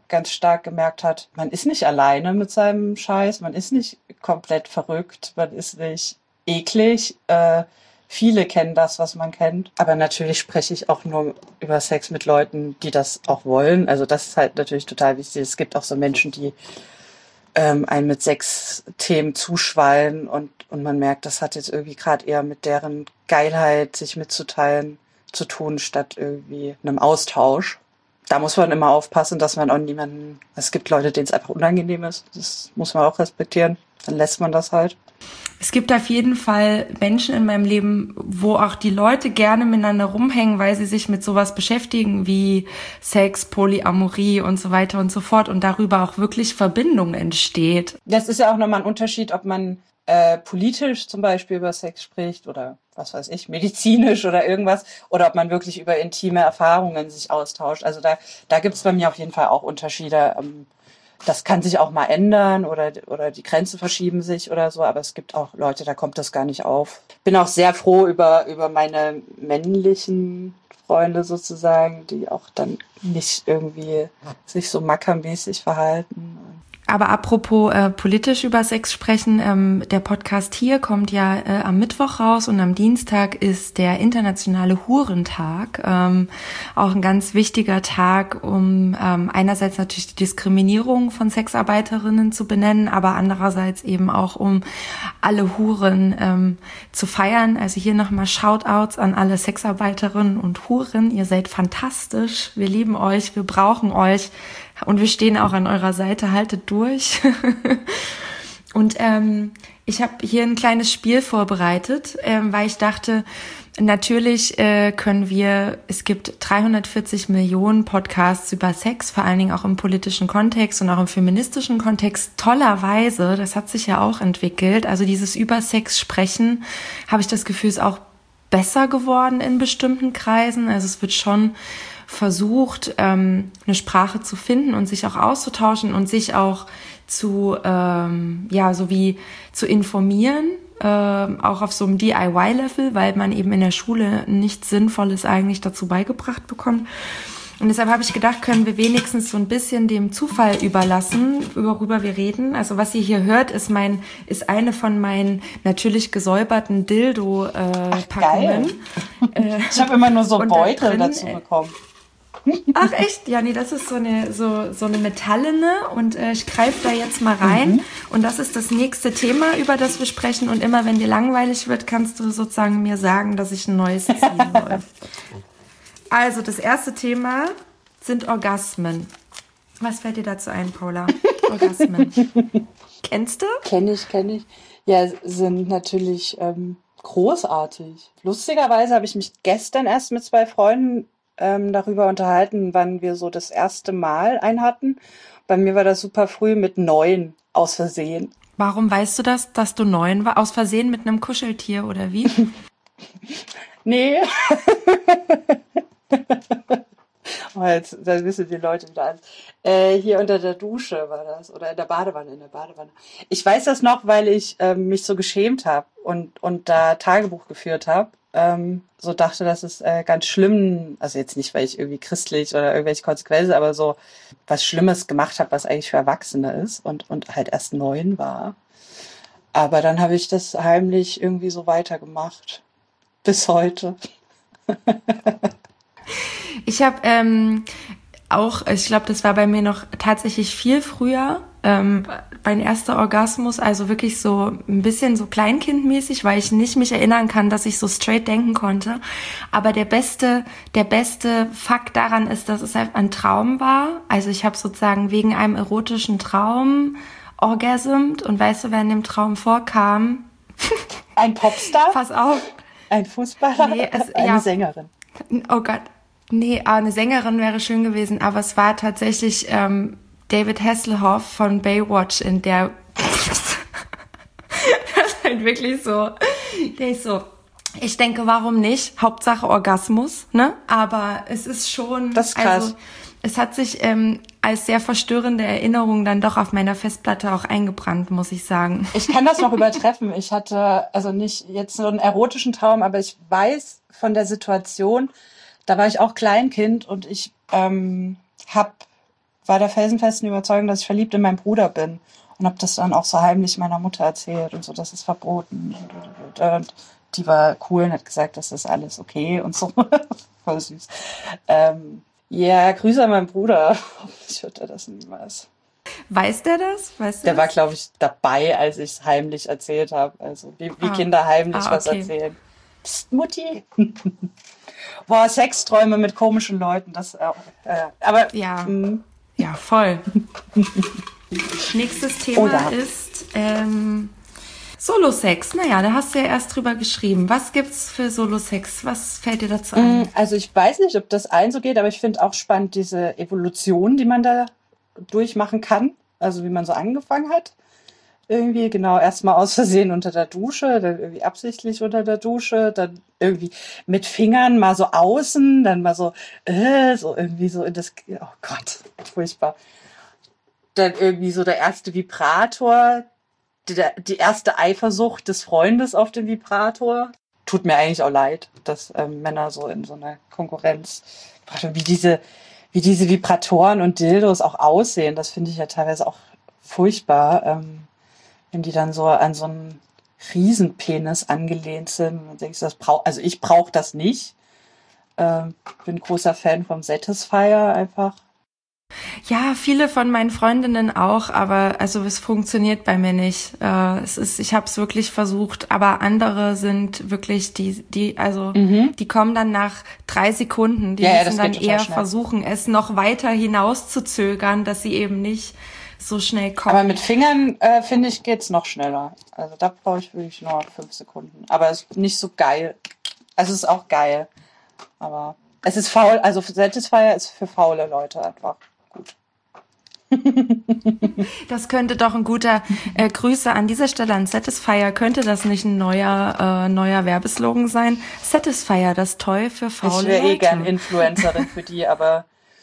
ganz stark gemerkt hat, man ist nicht alleine mit seinem Scheiß, man ist nicht komplett verrückt, man ist nicht eklig. Äh, viele kennen das, was man kennt. Aber natürlich spreche ich auch nur über Sex mit Leuten, die das auch wollen. Also das ist halt natürlich total wichtig. Es gibt auch so Menschen, die ähm, einen mit Sex-Themen zuschwallen und, und man merkt, das hat jetzt irgendwie gerade eher mit deren Geilheit, sich mitzuteilen, zu tun, statt irgendwie einem Austausch. Da muss man immer aufpassen, dass man auch niemanden, es gibt Leute, denen es einfach unangenehm ist. Das muss man auch respektieren. Dann lässt man das halt. Es gibt auf jeden Fall Menschen in meinem Leben, wo auch die Leute gerne miteinander rumhängen, weil sie sich mit sowas beschäftigen wie Sex, Polyamorie und so weiter und so fort und darüber auch wirklich Verbindung entsteht. Das ist ja auch nochmal ein Unterschied, ob man äh, politisch zum Beispiel über Sex spricht oder was weiß ich, medizinisch oder irgendwas, oder ob man wirklich über intime Erfahrungen sich austauscht. Also da, da gibt es bei mir auf jeden Fall auch Unterschiede. Ähm, Das kann sich auch mal ändern oder, oder die Grenzen verschieben sich oder so, aber es gibt auch Leute, da kommt das gar nicht auf. Bin auch sehr froh über, über meine männlichen Freunde sozusagen, die auch dann nicht irgendwie sich so mackermäßig verhalten. Aber apropos äh, politisch über Sex sprechen, ähm, der Podcast hier kommt ja äh, am Mittwoch raus und am Dienstag ist der internationale Hurentag. Ähm, auch ein ganz wichtiger Tag, um ähm, einerseits natürlich die Diskriminierung von Sexarbeiterinnen zu benennen, aber andererseits eben auch um alle Huren ähm, zu feiern. Also hier nochmal Shoutouts an alle Sexarbeiterinnen und Huren. Ihr seid fantastisch, wir lieben euch, wir brauchen euch. Und wir stehen auch an eurer Seite, haltet durch. Und ähm, ich habe hier ein kleines Spiel vorbereitet, ähm, weil ich dachte, natürlich äh, können wir, es gibt dreihundertvierzig Millionen Podcasts über Sex, vor allen Dingen auch im politischen Kontext und auch im feministischen Kontext. Tollerweise, das hat sich ja auch entwickelt. Also dieses über Sex sprechen, habe ich das Gefühl, ist auch besser geworden in bestimmten Kreisen. Also es wird schon versucht, ähm, eine Sprache zu finden und sich auch auszutauschen und sich auch zu, ähm, ja, sowie zu informieren, ähm, auch auf so einem D I Y-Level, weil man eben in der Schule nichts Sinnvolles eigentlich dazu beigebracht bekommt. Und deshalb habe ich gedacht, können wir wenigstens so ein bisschen dem Zufall überlassen, worüber wir reden. Also was ihr hier hört, ist mein, ist eine von meinen natürlich gesäuberten Dildo-Packungen. Äh, ich habe immer nur so Beutel drin, dazu bekommen. Ach echt? Ja, nee, das ist so eine so so eine metallene und äh, ich greife da jetzt mal rein mhm. Und das ist das nächste Thema, über das wir sprechen und immer wenn dir langweilig wird, kannst du sozusagen mir sagen, dass ich ein neues ziehen soll. Also das erste Thema sind Orgasmen. Was fällt dir dazu ein, Paula? Orgasmen. Kennst du? Kenn ich, kenn ich. Ja, sind natürlich ähm, großartig. Lustigerweise habe ich mich gestern erst mit zwei Freunden ähm, darüber unterhalten, wann wir so das erste Mal einen hatten. Bei mir war das super früh mit neun aus Versehen. Warum weißt du das, dass du neun war? Aus Versehen mit einem Kuscheltier oder wie? Nee. Oh, jetzt, da wissen die Leute wieder an. Äh, hier unter der Dusche war das. Oder in der Badewanne, in der Badewanne. Ich weiß das noch, weil ich ähm, mich so geschämt habe und, und da Tagebuch geführt habe. Ähm, so dachte, das ist äh, ganz schlimm. Also jetzt nicht, weil ich irgendwie christlich oder irgendwelche Konsequenzen, aber so was Schlimmes gemacht habe, was eigentlich für Erwachsene ist und, und halt erst neun war. Aber dann habe ich das heimlich irgendwie so weitergemacht. Bis heute. Ich habe ähm, auch, ich glaube, das war bei mir noch tatsächlich viel früher, ähm, mein erster Orgasmus, also wirklich so ein bisschen so kleinkindmäßig, weil ich nicht mich erinnern kann, dass ich so straight denken konnte. Aber der beste, der beste Fakt daran ist, dass es halt ein Traum war. Also ich habe sozusagen wegen einem erotischen Traum orgasmt und weißt du, wer in dem Traum vorkam? Ein Popstar? Pass auf. Ein Fußballer? Nee, es, eine ja. Sängerin? Oh Gott. Nee, eine Sängerin wäre schön gewesen, aber es war tatsächlich ähm, David Hasselhoff von Baywatch, in der das ist halt wirklich so, der ist so, ich denke, warum nicht? Hauptsache Orgasmus, ne? Aber es ist schon, das ist krass. Also es hat sich ähm, als sehr verstörende Erinnerung dann doch auf meiner Festplatte auch eingebrannt, muss ich sagen. Ich kann das noch übertreffen. Ich hatte also nicht jetzt so einen erotischen Traum, aber ich weiß von der Situation, da war ich auch Kleinkind und ich ähm, habe war der felsenfesten Überzeugung, dass ich verliebt in meinen Bruder bin. Und habe das dann auch so heimlich meiner Mutter erzählt und so, das ist verboten. Und, und, und die war cool und hat gesagt, das ist alles okay und so. Voll süß. Ähm, ja, Grüße an meinen Bruder. Ich hört er das niemals. Weiß der das? Weiß der das? war, glaube ich, dabei, als ich es heimlich erzählt habe. Also wie, wie ah. Kinder heimlich ah, okay. was erzählen. Psst, Mutti. Boah, Sexträume mit komischen Leuten. Das, äh, äh, aber ja, mh. ja, voll. Nächstes Thema oh, ja. ist ähm, Solo-Sex. Naja, da hast du ja erst drüber geschrieben. Was gibt's für Solo-Sex? Was fällt dir dazu ein? Also ich weiß nicht, ob das allen so geht, aber ich finde auch spannend diese Evolution, die man da durchmachen kann. Also wie man so angefangen hat. Irgendwie, genau, erstmal aus Versehen unter der Dusche, dann irgendwie absichtlich unter der Dusche, dann irgendwie mit Fingern mal so außen, dann mal so, äh, so irgendwie so in das, oh Gott, furchtbar. Dann irgendwie so der erste Vibrator, die, die erste Eifersucht des Freundes auf den Vibrator. Tut mir eigentlich auch leid, dass ähm, Männer so in so einer Konkurrenz, wie diese, wie diese Vibratoren und Dildos auch aussehen, das finde ich ja teilweise auch furchtbar, ähm, wenn die dann so an so einen Riesenpenis angelehnt sind. Und denkst, das brauch, also ich brauche das nicht. Ähm, bin großer Fan vom Satisfier einfach. Ja, viele von meinen Freundinnen auch, aber also es funktioniert bei mir nicht. Äh, es ist, ich habe es wirklich versucht, aber andere sind wirklich die, die, also mhm. die kommen dann nach drei Sekunden. Die ja, müssen ja, dann eher schnell. versuchen, es noch weiter hinauszuzögern, dass sie eben nicht so schnell kommen. Aber mit Fingern, äh, finde ich, geht's noch schneller. Also da brauche ich wirklich nur fünf Sekunden. Aber es ist nicht so geil. Also es ist auch geil. Aber es ist faul. Also Satisfier ist für faule Leute einfach gut. Das könnte doch ein guter äh, Grüße an dieser Stelle an Satisfier. Könnte das nicht ein neuer äh, neuer Werbeslogan sein? Satisfier, das Toy für faule Leute. Ich wäre eh gern Influencerin für die, aber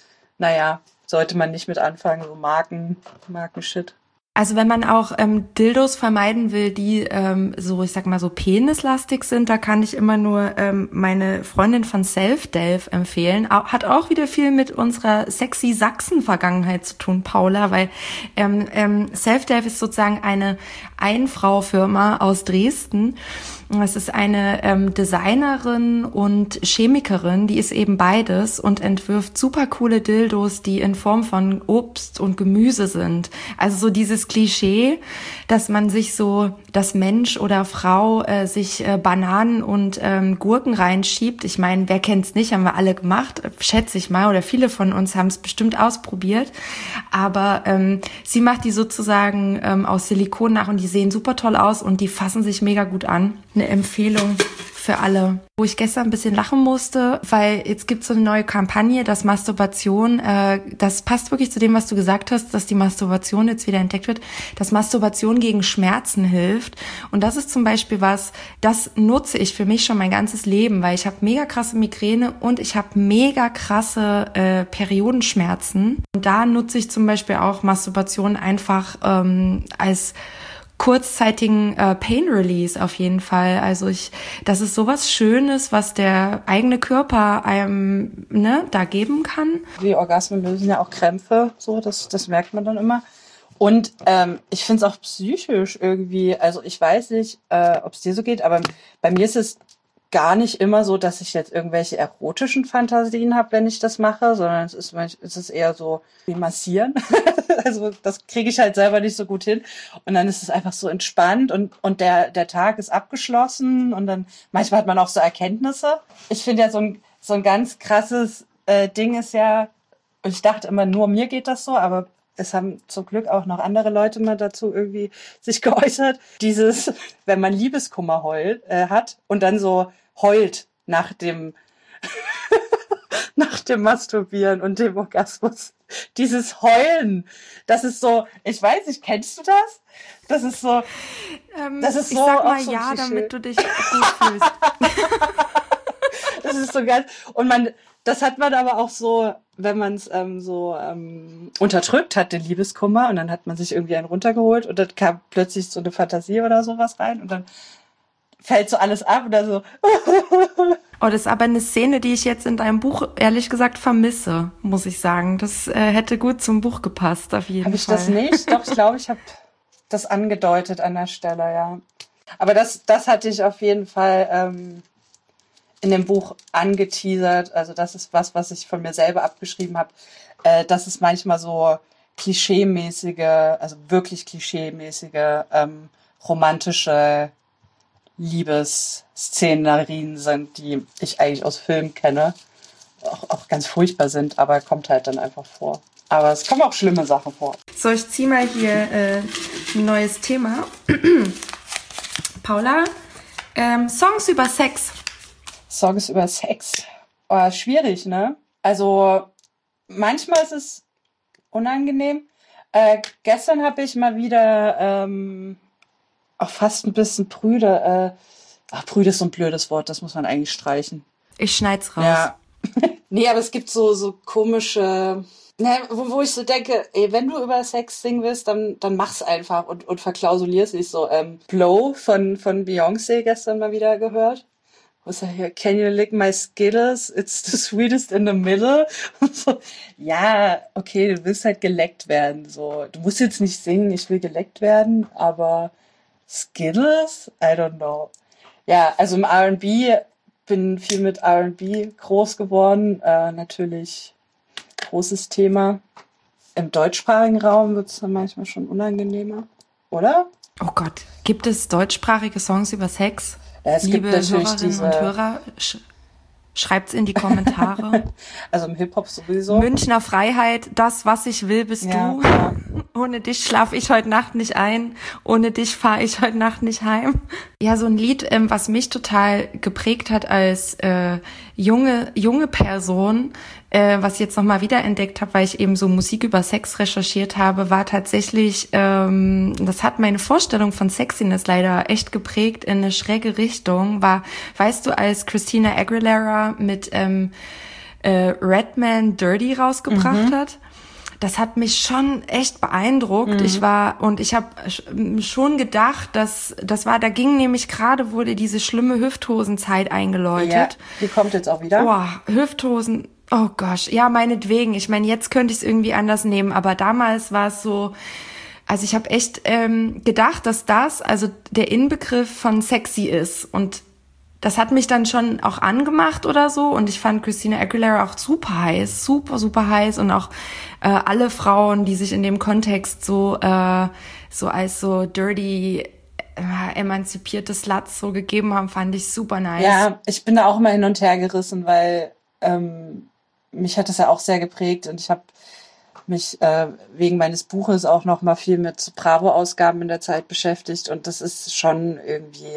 naja, sollte man nicht mit anfangen, so Marken, Markenshit. Also wenn man auch ähm, Dildos vermeiden will, die ähm, so, ich sag mal so penislastig sind, da kann ich immer nur ähm, meine Freundin von Self-Delve empfehlen. Auch, hat auch wieder viel mit unserer sexy Sachsen-Vergangenheit zu tun, Paula, weil ähm, ähm, Self-Delve ist sozusagen eine Einfrau-Firma aus Dresden. Es ist eine ähm, Designerin und Chemikerin, die ist eben beides und entwirft super coole Dildos, die in Form von Obst und Gemüse sind. Also so dieses Klischee, dass man sich so, dass Mensch oder Frau äh, sich äh, Bananen und ähm, Gurken reinschiebt. Ich meine, wer kennt's nicht, haben wir alle gemacht, schätze ich mal, oder viele von uns haben es bestimmt ausprobiert. Aber ähm, sie macht die sozusagen ähm, aus Silikon nach und die sehen super toll aus und die fassen sich mega gut an. Eine Empfehlung für alle. Wo ich gestern ein bisschen lachen musste, weil jetzt gibt es so eine neue Kampagne, dass Masturbation, äh, das passt wirklich zu dem, was du gesagt hast, dass die Masturbation jetzt wieder entdeckt wird, dass Masturbation gegen Schmerzen hilft. Und das ist zum Beispiel was, das nutze ich für mich schon mein ganzes Leben, weil ich habe mega krasse Migräne und ich habe mega krasse äh, Periodenschmerzen. Und da nutze ich zum Beispiel auch Masturbation einfach ähm, als kurzzeitigen äh, Pain Release auf jeden Fall. Also ich, das ist sowas Schönes, was der eigene Körper einem ne, da geben kann. Die Orgasmen lösen ja auch Krämpfe, so das, das merkt man dann immer. Und ähm, ich finde es auch psychisch irgendwie, also ich weiß nicht, äh, ob es dir so geht, aber bei mir ist es gar nicht immer so, dass ich jetzt irgendwelche erotischen Fantasien habe, wenn ich das mache, sondern es ist, es ist eher so wie massieren. Also das kriege ich halt selber nicht so gut hin. Und dann ist es einfach so entspannt und, und der, der Tag ist abgeschlossen und dann manchmal hat man auch so Erkenntnisse. Ich finde ja so ein, so ein ganz krasses äh, Ding ist ja, ich dachte immer, nur mir geht das so, aber es haben zum Glück auch noch andere Leute mal dazu irgendwie sich geäußert. Dieses, wenn man Liebeskummer heult, äh, hat und dann so heult nach dem nach dem Masturbieren und dem Orgasmus. Dieses Heulen, das ist so, ich weiß nicht, kennst du das? Das ist so, ähm, das ist so. Ich sag mal so ja, Klischee. damit du dich gut fühlst. Das ist so ganz, und man, das hat man aber auch so, wenn man es ähm, so ähm, unterdrückt hat, den Liebeskummer, und dann hat man sich irgendwie einen runtergeholt und dann kam plötzlich so eine Fantasie oder sowas rein und dann fällt so alles ab oder so. Oh, das ist aber eine Szene, die ich jetzt in deinem Buch ehrlich gesagt vermisse, muss ich sagen. Das äh, hätte gut zum Buch gepasst, auf jeden Fall. Habe ich das nicht? Doch, ich glaube, ich habe das angedeutet an der Stelle, ja. Aber das, das hatte ich auf jeden Fall ähm, in dem Buch angeteasert. Also das ist was, was ich von mir selber abgeschrieben habe. Äh, dass es manchmal so klischeemäßige, also wirklich klischeemäßige, ähm, romantische Liebesszenerien sind, die ich eigentlich aus Filmen kenne. Auch, auch ganz furchtbar sind, aber kommt halt dann einfach vor. Aber es kommen auch schlimme Sachen vor. So, ich ziehe mal hier äh, ein neues Thema. Paula, ähm, Songs über Sex. Songs über Sex. Oh, schwierig, ne? Also manchmal ist es unangenehm. Äh, gestern habe ich mal wieder ähm, auch fast ein bisschen prüde. Äh, ach, prüde ist so ein blödes Wort, das muss man eigentlich streichen. Ich schneid's raus. Ja. Nee, aber es gibt so, so komische, ne, wo, wo ich so denke, ey, wenn du über Sex singen willst, dann, dann mach's einfach und, und verklausulier's nicht so. Ähm, Blow von, von Beyoncé gestern mal wieder gehört. Was ist hier? Can you lick my Skittles? It's the sweetest in the middle. So, ja, okay, du willst halt geleckt werden. So, du musst jetzt nicht singen, ich will geleckt werden, aber Skittles? I don't know. Ja, also im R and B bin viel mit R and B groß geworden. Äh, natürlich großes Thema. Im deutschsprachigen Raum wird es dann manchmal schon unangenehmer, oder? Oh Gott, gibt es deutschsprachige Songs über Sex? Ja, es Liebe gibt natürlich Hörerinnen diese... und Hörer, sch- schreibt's in die Kommentare. Also im Hip-Hop sowieso. Münchner Freiheit, das, was ich will, bist Ja, du. ja. Ohne dich schlafe ich heute Nacht nicht ein. Ohne dich fahre ich heute Nacht nicht heim. Ja, so ein Lied, ähm, was mich total geprägt hat als äh, junge junge Person, äh, was ich jetzt nochmal wiederentdeckt habe, weil ich eben so Musik über Sex recherchiert habe, war tatsächlich, ähm, das hat meine Vorstellung von Sexiness leider echt geprägt in eine schräge Richtung, war, weißt du, als Christina Aguilera mit ähm, äh, Redman Dirty rausgebracht Mhm. hat, das hat mich schon echt beeindruckt. Mhm. Ich war, und ich habe schon gedacht, dass das war, da ging nämlich gerade, wurde diese schlimme Hüfthosenzeit eingeläutet. Ja, die kommt jetzt auch wieder. Boah, Hüfthosen, oh gosh, ja, meinetwegen. Ich meine, jetzt könnte ich es irgendwie anders nehmen, aber damals war es so, also ich habe echt ähm, gedacht, dass das, also der Inbegriff von sexy ist, und das hat mich dann schon auch angemacht oder so, und ich fand Christina Aguilera auch super heiß, super, super heiß, und auch äh, alle Frauen, die sich in dem Kontext so äh, so als so dirty, äh, emanzipierte Sluts so gegeben haben, fand ich super nice. Ja, ich bin da auch mal hin und her gerissen, weil ähm, mich hat das ja auch sehr geprägt, und ich habe mich äh, wegen meines Buches auch noch mal viel mit Bravo-Ausgaben in der Zeit beschäftigt, und das ist schon irgendwie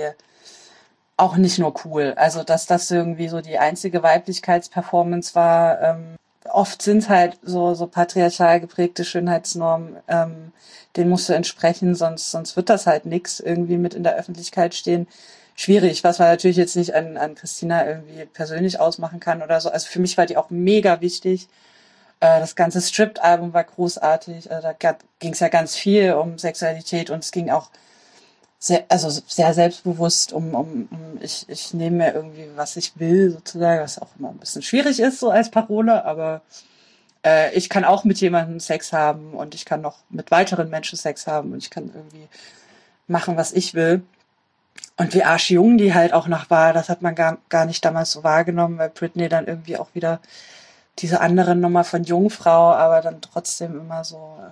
auch nicht nur cool. Also, dass das irgendwie so die einzige Weiblichkeitsperformance war. Ähm, oft sind halt so, so patriarchal geprägte Schönheitsnormen, ähm, denen musst du entsprechen, sonst, sonst wird das halt nix irgendwie mit in der Öffentlichkeit stehen. Schwierig, was man natürlich jetzt nicht an, an Christina irgendwie persönlich ausmachen kann oder so. Also für mich war die auch mega wichtig. Äh, das ganze Stripped-Album war großartig. Also da ging es ja ganz viel um Sexualität, und es ging auch sehr, also sehr selbstbewusst um, um, um ich, ich nehme mir irgendwie, was ich will, sozusagen, was auch immer ein bisschen schwierig ist, so als Parole, aber äh, ich kann auch mit jemandem Sex haben, und ich kann noch mit weiteren Menschen Sex haben, und ich kann irgendwie machen, was ich will. Und wie arschjung die halt auch noch war, das hat man gar, gar nicht damals so wahrgenommen, weil Britney dann irgendwie auch wieder diese andere Nummer von Jungfrau, aber dann trotzdem immer so ähm,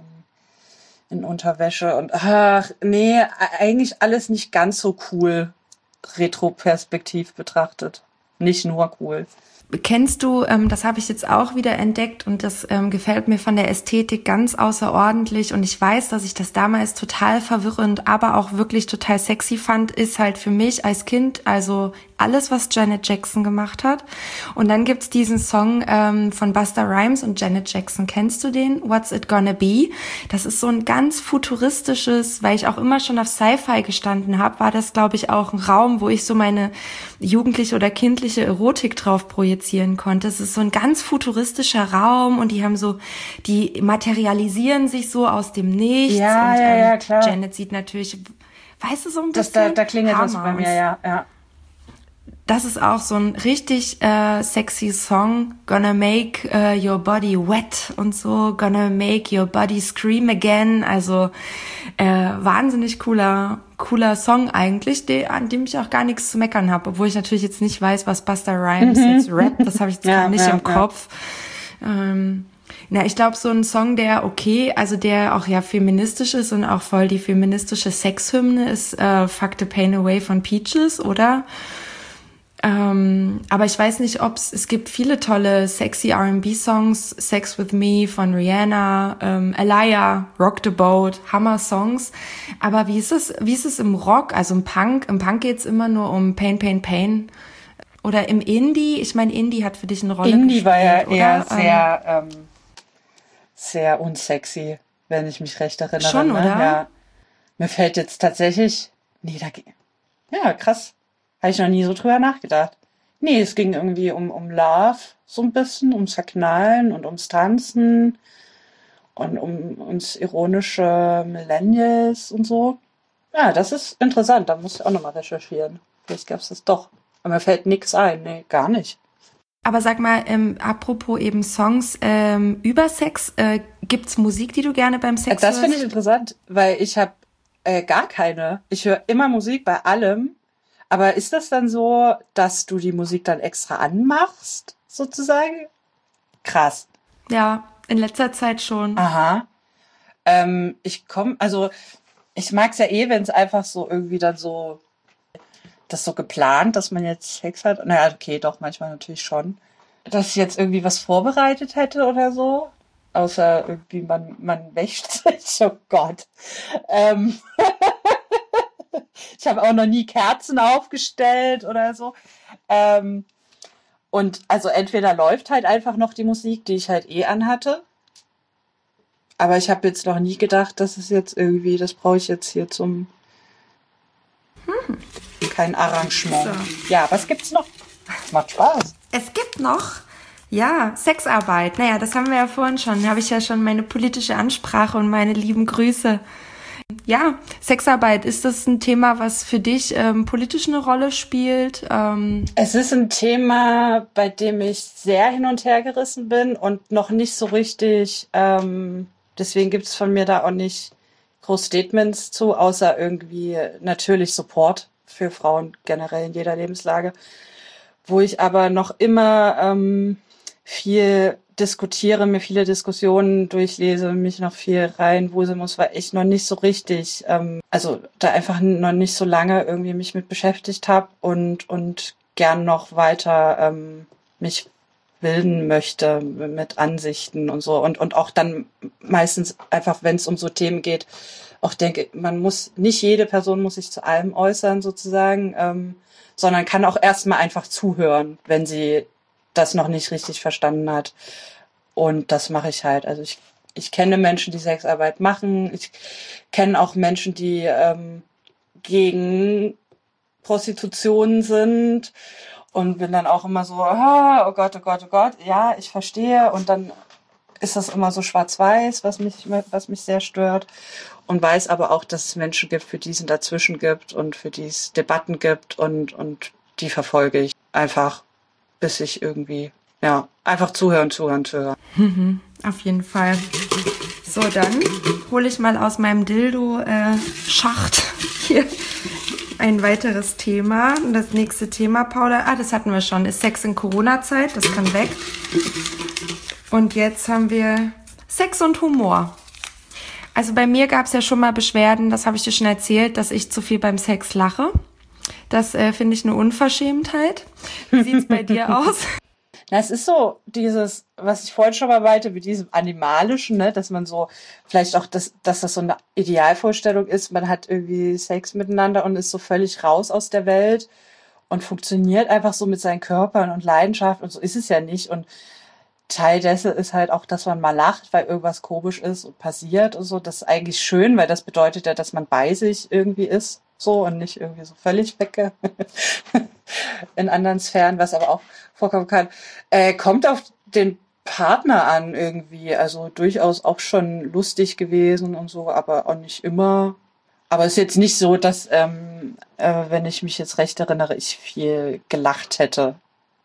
in Unterwäsche, und ach, nee, eigentlich alles nicht ganz so cool, retroperspektiv betrachtet. Nicht nur cool. Kennst du, ähm, das habe ich jetzt auch wieder entdeckt, und das ähm, gefällt mir von der Ästhetik ganz außerordentlich, und ich weiß, dass ich das damals total verwirrend, aber auch wirklich total sexy fand, ist halt für mich als Kind, also alles, was Janet Jackson gemacht hat. Und dann gibt's diesen Song ähm, von Busta Rhymes und Janet Jackson. Kennst du den? What's It Gonna Be? Das ist so ein ganz futuristisches, weil ich auch immer schon auf Sci-Fi gestanden habe, war das, glaube ich, auch ein Raum, wo ich so meine jugendliche oder kindliche Erotik drauf projizieren konnte. Es ist so ein ganz futuristischer Raum, und die haben so, die materialisieren sich so aus dem Nichts. Ja, und, ja, ähm, ja, klar. Janet sieht natürlich weißt du, so ein Das, bisschen. da, da klingelt was bei Hammer. mir, ja, ja. Das ist auch so ein richtig äh, sexy Song. Gonna make uh, your body wet und so. Gonna make your body scream again. Also äh, wahnsinnig cooler cooler Song eigentlich, de, an dem ich auch gar nichts zu meckern habe. Obwohl ich natürlich jetzt nicht weiß, was Busta Rhymes Mhm. jetzt rappt. Das habe ich jetzt Ja, gerade nicht ja, im ja. Kopf. Ähm, na, ich glaube, so ein Song, der okay, also der auch ja feministisch ist und auch voll die feministische Sexhymne ist äh, Fuck the Pain Away von Peaches, oder? Ähm, aber ich weiß nicht, ob's, es gibt viele tolle sexy R and B-Songs, Sex With Me von Rihanna, ähm, Aliyah, Rock the Boat, Hammer-Songs. Aber wie ist es, wie ist es im Rock, also im Punk? Im Punk geht's immer nur um Pain, Pain, Pain. Oder im Indie? Ich meine, Indie hat für dich eine Rolle Indie gespielt, war ja oder? eher Ähm, sehr, ähm, sehr unsexy, wenn ich mich recht erinnere. Schon, ne? oder? Ja. Mir fällt jetzt tatsächlich, nee, da, ge- ja, krass. Habe ich noch nie so drüber nachgedacht. Nee, es ging irgendwie um, um Love, so ein bisschen, ums Verknallen und ums Tanzen und um uns ironische Millennials und so. Ja, das ist interessant, da muss ich auch nochmal recherchieren. Vielleicht gab's das doch. Aber mir fällt nix ein, nee, gar nicht. Aber sag mal, ähm, apropos eben Songs ähm, über Sex, äh, gibt's Musik, die du gerne beim Sex Das finde ich hörst? interessant, weil ich habe äh, gar keine. Ich höre immer Musik bei allem. Aber ist das dann so, dass du die Musik dann extra anmachst, sozusagen? Krass. Ja, in letzter Zeit schon. Aha. Ähm, ich komme, also ich mag's ja eh, wenn es einfach so irgendwie dann so, das so geplant, dass man jetzt Sex hat. Naja, okay, doch, manchmal natürlich schon. Dass ich jetzt irgendwie was vorbereitet hätte oder so. Außer irgendwie man, man wäscht sich. Oh Gott. Ähm. Ich habe auch noch nie Kerzen aufgestellt oder so. Ähm, und also entweder läuft halt einfach noch die Musik, die ich halt eh anhatte. Aber ich habe jetzt noch nie gedacht, dass es jetzt irgendwie, das brauche ich jetzt hier zum hm. kein Arrangement. So. Ja, was gibt's noch? Macht Spaß. Es gibt noch, ja, Sexarbeit. Naja, das haben wir ja vorhin schon. Da habe ich ja schon meine politische Ansprache und meine lieben Grüße. Ja, Sexarbeit, ist das ein Thema, was für dich ähm, politisch eine Rolle spielt? Ähm Es ist ein Thema, bei dem ich sehr hin und her gerissen bin und noch nicht so richtig, ähm, deswegen gibt es von mir da auch nicht groß Statements zu, außer irgendwie natürlich Support für Frauen generell in jeder Lebenslage, wo ich aber noch immer ähm, viel diskutiere, mir viele Diskussionen durchlese, mich noch viel reinwuseln muss, weil ich noch nicht so richtig, ähm, also da einfach noch nicht so lange irgendwie mich mit beschäftigt habe und und gern noch weiter ähm, mich bilden möchte mit Ansichten und so und und auch dann meistens einfach, wenn es um so Themen geht, auch denke, man muss, nicht jede Person muss sich zu allem äußern sozusagen, ähm, sondern kann auch erstmal einfach zuhören, wenn sie das noch nicht richtig verstanden hat. Und das mache ich halt. Also ich, ich kenne Menschen, die Sexarbeit machen. Ich kenne auch Menschen, die ähm, gegen Prostitution sind und bin dann auch immer so, ah, oh Gott, oh Gott, oh Gott, ja, ich verstehe. Und dann ist das immer so schwarz-weiß, was mich, was mich sehr stört. Und weiß aber auch, dass es Menschen gibt, für die es dazwischen gibt und für die es Debatten gibt und, und die verfolge ich einfach, bis ich irgendwie, ja, einfach zuhören, zuhören, zuhören. Mhm, auf jeden Fall. So, dann hole ich mal aus meinem Dildo-Schacht hier ein weiteres Thema. Und das nächste Thema, Paula, ah, das hatten wir schon, ist Sex in Corona-Zeit, das kann weg. Und jetzt haben wir Sex und Humor. Also bei mir gab es ja schon mal Beschwerden, das habe ich dir schon erzählt, dass ich zu viel beim Sex lache. Das äh, finde ich eine Unverschämtheit. Wie sieht's bei dir aus? Na, es ist so dieses, was ich vorhin schon mal meinte, mit diesem Animalischen, ne, dass man so, vielleicht auch, das, dass das so eine Idealvorstellung ist, man hat irgendwie Sex miteinander und ist so völlig raus aus der Welt und funktioniert einfach so mit seinen Körpern und Leidenschaft und so ist es ja nicht. Und Teil dessen ist halt auch, dass man mal lacht, weil irgendwas komisch ist und passiert und so. Das ist eigentlich schön, weil das bedeutet ja, dass man bei sich irgendwie ist, so, und nicht irgendwie so völlig weg in anderen Sphären, was aber auch vorkommen kann. Äh, kommt auf den Partner an irgendwie, also durchaus auch schon lustig gewesen und so, aber auch nicht immer. Aber es ist jetzt nicht so, dass, ähm, äh, wenn ich mich jetzt recht erinnere, ich viel gelacht hätte.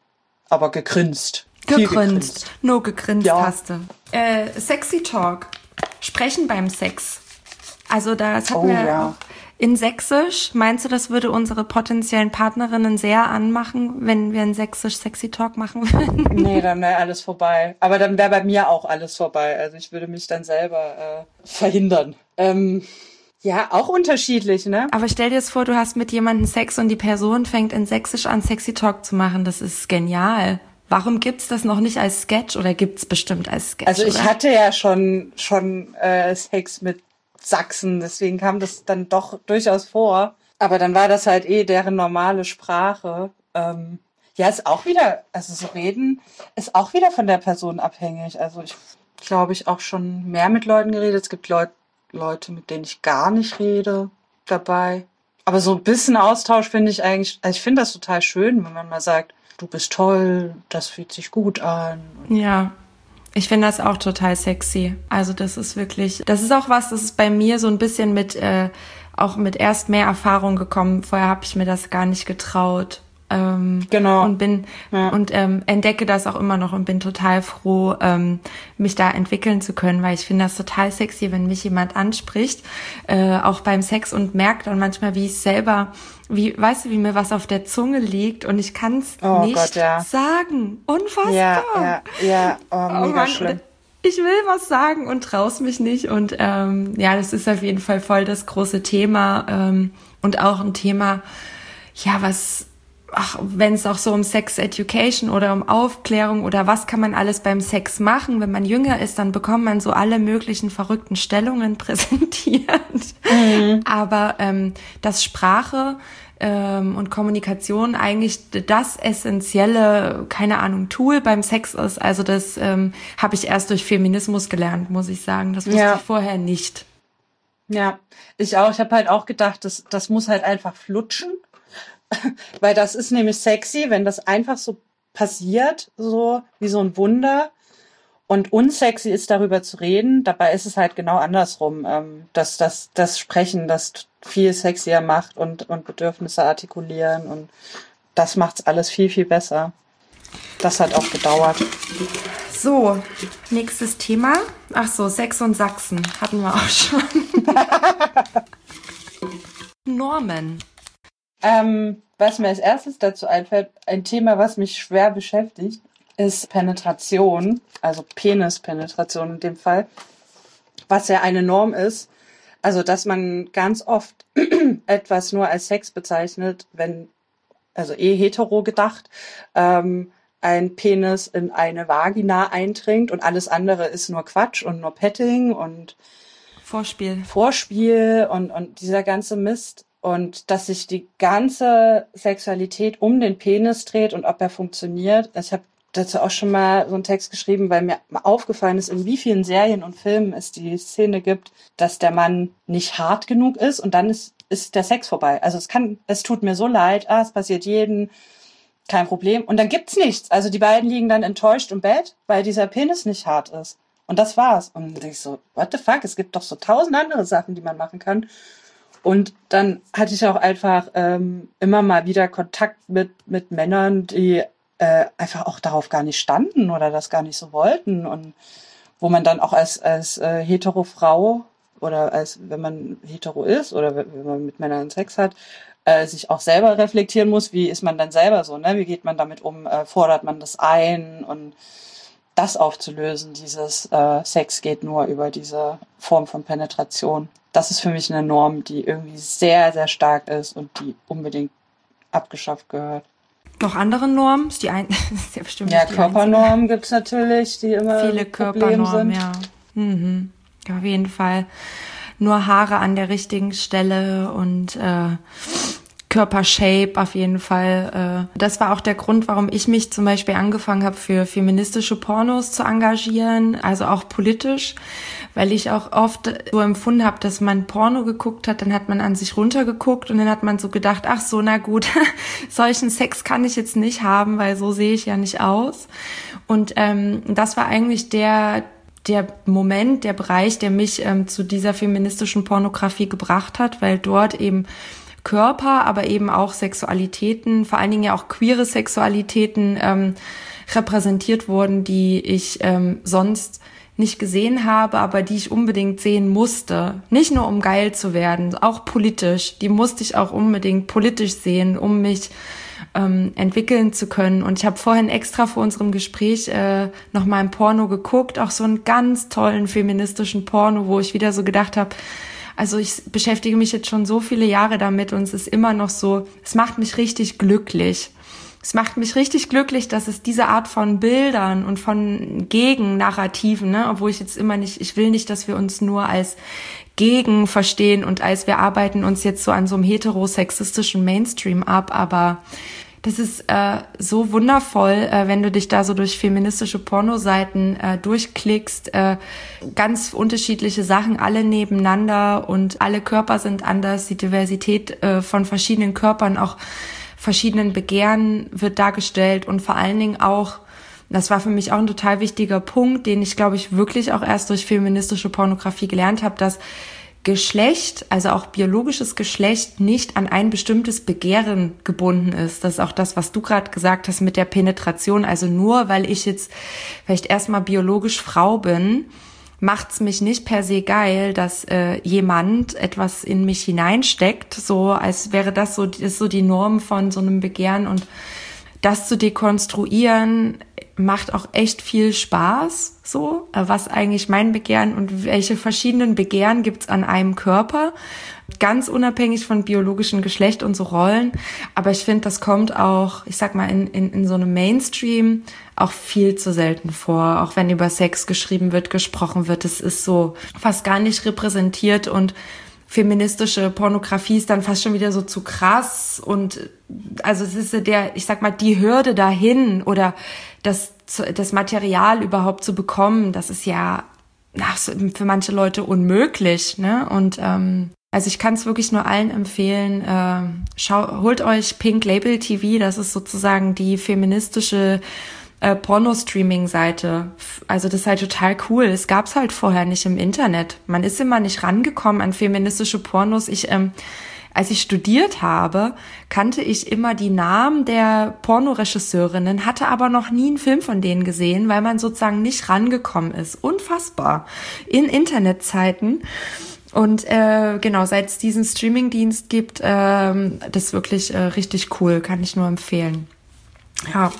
Aber gegrinst. Viel Gegrinst. Nur gegrinst Ja. hast du. Äh, Sexy Talk. Sprechen beim Sex. Also das hatten Oh, wir ja. auch in Sächsisch. Meinst du, das würde unsere potenziellen Partnerinnen sehr anmachen, wenn wir einen Sächsisch Sexy Talk machen würden? Nee, dann wäre alles vorbei. Aber dann wäre bei mir auch alles vorbei. Also ich würde mich dann selber äh, verhindern. Ähm, ja, auch unterschiedlich, ne? Aber stell dir jetzt vor, du hast mit jemandem Sex und die Person fängt in Sächsisch an, Sexy Talk zu machen. Das ist genial. Warum gibt's das noch nicht als Sketch oder gibt's bestimmt als Sketch? Also ich oder? hatte ja schon schon äh, Sex mit Sachsen, deswegen kam das dann doch durchaus vor. Aber dann war das halt eh deren normale Sprache. Ähm, ja, ist auch wieder, also so reden ist auch wieder von der Person abhängig. Also ich glaube, ich auch schon mehr mit Leuten geredet. Es gibt Leut, Leute, mit denen ich gar nicht rede, dabei. Aber so ein bisschen Austausch finde ich eigentlich, also ich finde das total schön, wenn man mal sagt, du bist toll, das fühlt sich gut an. Ja, ich finde das auch total sexy. Also das ist wirklich, das ist auch was, das ist bei mir so ein bisschen mit, äh, auch mit erst mehr Erfahrung gekommen. Vorher habe ich mir das gar nicht getraut. Ähm, Genau. Und bin Ja. und ähm, entdecke das auch immer noch und bin total froh, ähm, mich da entwickeln zu können, weil ich finde das total sexy, wenn mich jemand anspricht, äh, auch beim Sex und merkt dann manchmal, wie ich selber, wie, weißt du, wie mir was auf der Zunge liegt und ich kann es Oh nicht Gott, ja. sagen. Unfassbar. Ja, ja, ja, oh, Oh mega Mann, schlimm. und ich will was sagen und traust mich nicht. Und ähm, ja, das ist auf jeden Fall voll das große Thema. Ähm, und auch ein Thema, ja, was, ach, wenn es auch so um Sex Education oder um Aufklärung oder was kann man alles beim Sex machen. Wenn man jünger ist, dann bekommt man so alle möglichen verrückten Stellungen präsentiert. Mhm. Aber ähm, dass Sprache ähm, und Kommunikation eigentlich das essentielle, keine Ahnung, Tool beim Sex ist. Also das ähm, habe ich erst durch Feminismus gelernt, muss ich sagen. Das wusste Ja. ich vorher nicht. Ja, ich auch. Ich habe halt auch gedacht, das, das muss halt einfach flutschen. Weil das ist nämlich sexy, wenn das einfach so passiert, so wie so ein Wunder. Und unsexy ist, darüber zu reden. Dabei ist es halt genau andersrum, ähm, dass das, das Sprechen das viel sexier macht und, und Bedürfnisse artikulieren. Und das macht's alles viel, viel besser. Das hat auch gedauert. So, nächstes Thema. Ach so, Sex und Sachsen hatten wir auch schon. Normen. Ähm, was mir als erstes dazu einfällt, ein Thema, was mich schwer beschäftigt, ist Penetration, also Penispenetration in dem Fall, was ja eine Norm ist. Also, dass man ganz oft etwas nur als Sex bezeichnet, wenn, also eh hetero gedacht, ähm, ein Penis in eine Vagina eindringt und alles andere ist nur Quatsch und nur Petting und Vorspiel. Vorspiel und, und dieser ganze Mist. Und dass sich die ganze Sexualität um den Penis dreht und ob er funktioniert. Ich habe dazu auch schon mal so einen Text geschrieben, weil mir aufgefallen ist, in wie vielen Serien und Filmen es die Szene gibt, dass der Mann nicht hart genug ist und dann ist, ist der Sex vorbei. Also es kann, es tut mir so leid, ah, es passiert jedem, kein Problem. Und dann gibt's nichts. Also die beiden liegen dann enttäuscht im Bett, weil dieser Penis nicht hart ist. Und das war's. Und dann denk ich so, what the fuck? Es gibt doch so tausend andere Sachen, die man machen kann. Und dann hatte ich auch einfach ähm, immer mal wieder Kontakt mit mit Männern, die äh, einfach auch darauf gar nicht standen oder das gar nicht so wollten. Und wo man dann auch als als äh, hetero Frau oder als wenn man hetero ist oder wenn man mit Männern Sex hat, äh, sich auch selber reflektieren muss, wie ist man dann selber so, ne? Wie geht man damit um? Äh, fordert man das ein? Und das aufzulösen, dieses äh, Sex geht nur über diese Form von Penetration. Das ist für mich eine Norm, die irgendwie sehr, sehr stark ist und die unbedingt abgeschafft gehört. Noch andere Normen? Ist die ein ist ja bestimmt Ja, nicht die Körpernormen gibt's natürlich, die immer Viele ein Problem Körpernormen, sind. ja. Mhm. Ja, auf jeden Fall. Nur Haare an der richtigen Stelle und äh, Körpershape auf jeden Fall. Äh. Das war auch der Grund, warum ich mich zum Beispiel angefangen habe, für feministische Pornos zu engagieren, also auch politisch, weil ich auch oft so empfunden habe, dass man Porno geguckt hat, dann hat man an sich runtergeguckt und dann hat man so gedacht, ach so, na gut, solchen Sex kann ich jetzt nicht haben, weil so sehe ich ja nicht aus. Und ähm, das war eigentlich der der Moment, der Bereich, der mich ähm, zu dieser feministischen Pornografie gebracht hat, weil dort eben Körper, aber eben auch Sexualitäten, vor allen Dingen ja auch queere Sexualitäten ähm, repräsentiert wurden, die ich ähm, sonst nicht gesehen habe, aber die ich unbedingt sehen musste. Nicht nur um geil zu werden, auch politisch. Die musste ich auch unbedingt politisch sehen, um mich ähm, entwickeln zu können. Und ich habe vorhin extra vor unserem Gespräch äh, noch mal ein Porno geguckt, auch so einen ganz tollen feministischen Porno, wo ich wieder so gedacht habe, also ich beschäftige mich jetzt schon so viele Jahre damit und es ist immer noch so, es macht mich richtig glücklich. Es macht mich richtig glücklich, dass es diese Art von Bildern und von Gegennarrativen, ne, obwohl ich jetzt immer nicht, ich will nicht, dass wir uns nur als Gegen verstehen und als wir arbeiten uns jetzt so an so einem heterosexistischen Mainstream ab, aber das ist äh, so wundervoll, äh, wenn du dich da so durch feministische Pornoseiten äh, durchklickst, äh, ganz unterschiedliche Sachen, alle nebeneinander und alle Körper sind anders, die Diversität äh, von verschiedenen Körpern, auch verschiedenen Begehren wird dargestellt und vor allen Dingen auch, das war für mich auch ein total wichtiger Punkt, den ich, glaube ich, wirklich auch erst durch feministische Pornografie gelernt habe, dass Geschlecht, also auch biologisches Geschlecht, nicht an ein bestimmtes Begehren gebunden ist. Das ist auch das, was du gerade gesagt hast mit der Penetration. Also nur, weil ich jetzt vielleicht erstmal biologisch Frau bin, macht's mich nicht per se geil, dass äh, jemand etwas in mich hineinsteckt, so als wäre das so, das ist so die Norm von so einem Begehren und das zu dekonstruieren macht auch echt viel Spaß, so, was eigentlich mein Begehren und welche verschiedenen Begehren gibt's an einem Körper, ganz unabhängig von biologischem Geschlecht und so Rollen, aber ich finde, das kommt auch, ich sag mal, in, in, in so einem Mainstream auch viel zu selten vor, auch wenn über Sex geschrieben wird, gesprochen wird, es ist so fast gar nicht repräsentiert und feministische Pornografie ist dann fast schon wieder so zu krass und also es ist der, ich sag mal, die Hürde dahin oder das, das Material überhaupt zu bekommen, das ist ja ach, für manche Leute unmöglich, ne? Und ähm, also ich kann es wirklich nur allen empfehlen, äh, schau, holt euch Pink Label T V, das ist sozusagen die feministische äh, Porno-Streaming-Seite. Also das ist halt total cool. Es gab's halt vorher nicht im Internet. Man ist immer nicht rangekommen an feministische Pornos. Ich, ähm, als ich studiert habe, kannte ich immer die Namen der Pornoregisseurinnen, hatte aber noch nie einen Film von denen gesehen, weil man sozusagen nicht rangekommen ist. Unfassbar. In Internetzeiten. Und äh, genau, seit es diesen Streamingdienst gibt, ähm, das ist wirklich äh, richtig cool, kann ich nur empfehlen. Ja,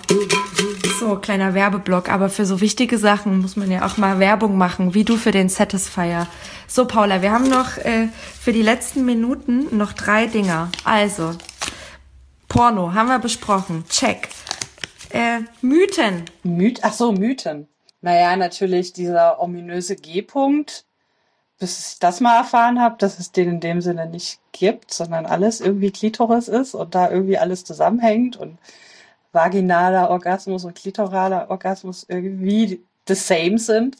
so, kleiner Werbeblock, aber für so wichtige Sachen muss man ja auch mal Werbung machen, wie du für den Satisfier. So, Paula, wir haben noch äh, für die letzten Minuten noch drei Dinger. Also, Porno, haben wir besprochen, check. Äh, Mythen. Myth, ach so, Mythen. Naja, natürlich dieser ominöse G-Punkt, bis ich das mal erfahren habe, dass es den in dem Sinne nicht gibt, sondern alles irgendwie Klitoris ist und da irgendwie alles zusammenhängt und vaginaler Orgasmus und klitoraler Orgasmus irgendwie the same sind.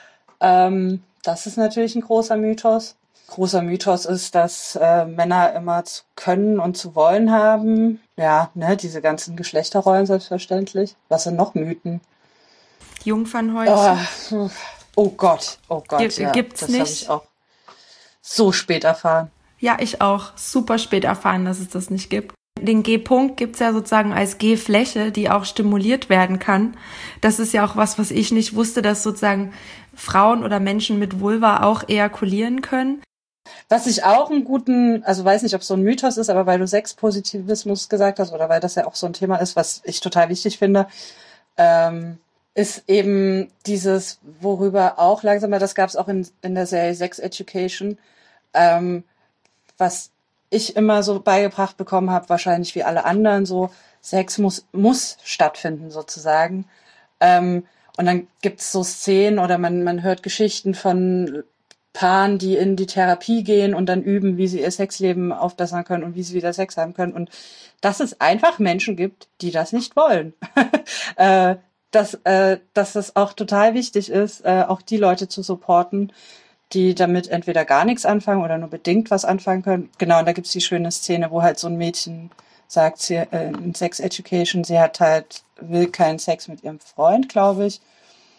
Ähm, das ist natürlich ein großer Mythos. Großer Mythos ist, dass äh, Männer immer zu können und zu wollen haben. Ja, ne, diese ganzen Geschlechterrollen selbstverständlich. Was sind noch Mythen? Jungfernhäutchen. Oh, oh Gott, oh Gott. G- ja, gibt's das nicht. habe ich auch so spät erfahren. Ja, ich auch. Super spät erfahren, dass es das nicht gibt. Den G-Punkt gibt's ja sozusagen als G-Fläche, die auch stimuliert werden kann. Das ist ja auch was, was ich nicht wusste, dass sozusagen Frauen oder Menschen mit Vulva auch ejakulieren können. Was ich auch einen guten, also weiß nicht, ob es so ein Mythos ist, aber weil du Sexpositivismus gesagt hast oder weil das ja auch so ein Thema ist, was ich total wichtig finde, ähm, ist eben dieses, worüber auch langsam, das gab es auch in, in der Serie Sex Education, ähm, was ich immer so beigebracht bekommen habe, wahrscheinlich wie alle anderen, so Sex muss muss stattfinden sozusagen. Ähm, und dann gibt's so Szenen oder man man hört Geschichten von Paaren, die in die Therapie gehen und dann üben, wie sie ihr Sexleben aufbessern können und wie sie wieder Sex haben können. Und dass es einfach Menschen gibt, die das nicht wollen. äh, dass, äh, dass es auch total wichtig ist, äh, auch die Leute zu supporten, die damit entweder gar nichts anfangen oder nur bedingt was anfangen können. Genau, und da gibt's die schöne Szene, wo halt so ein Mädchen sagt, sie, äh, in Sex Education, sie hat halt, will keinen Sex mit ihrem Freund, glaube ich.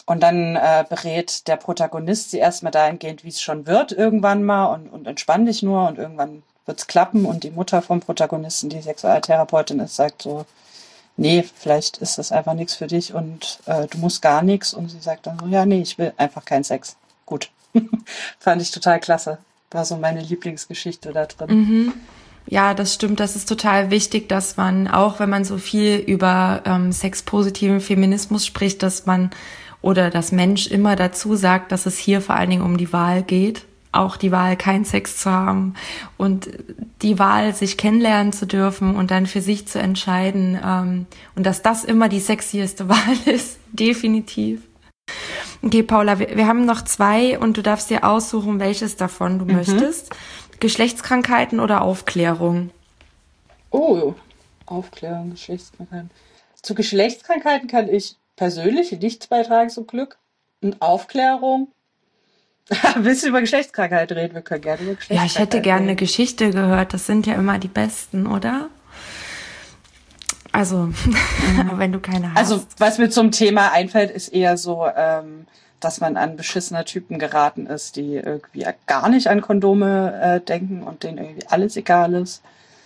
Und dann äh, berät der Protagonist sie erstmal dahingehend, wie es schon wird irgendwann mal und, und entspann dich nur und irgendwann wird's klappen. Und die Mutter vom Protagonisten, die Sexualtherapeutin ist, sagt so, nee, vielleicht ist das einfach nichts für dich und äh, du musst gar nichts. Und sie sagt dann so, ja, nee, ich will einfach keinen Sex. Gut. Fand ich total klasse. War so meine Lieblingsgeschichte da drin. Mhm. Ja, das stimmt. Das ist total wichtig, dass man, auch wenn man so viel über ähm, sexpositiven Feminismus spricht, dass man oder das Mensch immer dazu sagt, dass es hier vor allen Dingen um die Wahl geht. Auch die Wahl, keinen Sex zu haben und die Wahl, sich kennenlernen zu dürfen und dann für sich zu entscheiden. Ähm, und dass das immer die sexieste Wahl ist, definitiv. Okay, Paula, wir, wir haben noch zwei und du darfst dir aussuchen, welches davon du mhm. möchtest. Geschlechtskrankheiten oder Aufklärung? Oh, Aufklärung, Geschlechtskrankheiten. Zu Geschlechtskrankheiten kann ich persönlich nichts beitragen, zum Glück. Und Aufklärung. Willst du über Geschlechtskrankheiten reden? Wir können gerne über Geschlechtskrankheiten Ja, ich hätte gerne eine Geschichte gehört. Das sind ja immer die besten, oder? Also, mhm. wenn du keine hast. Also, was mir zum Thema einfällt, ist eher so, ähm, dass man an beschissener Typen geraten ist, die irgendwie gar nicht an Kondome äh, denken und denen irgendwie alles egal ist.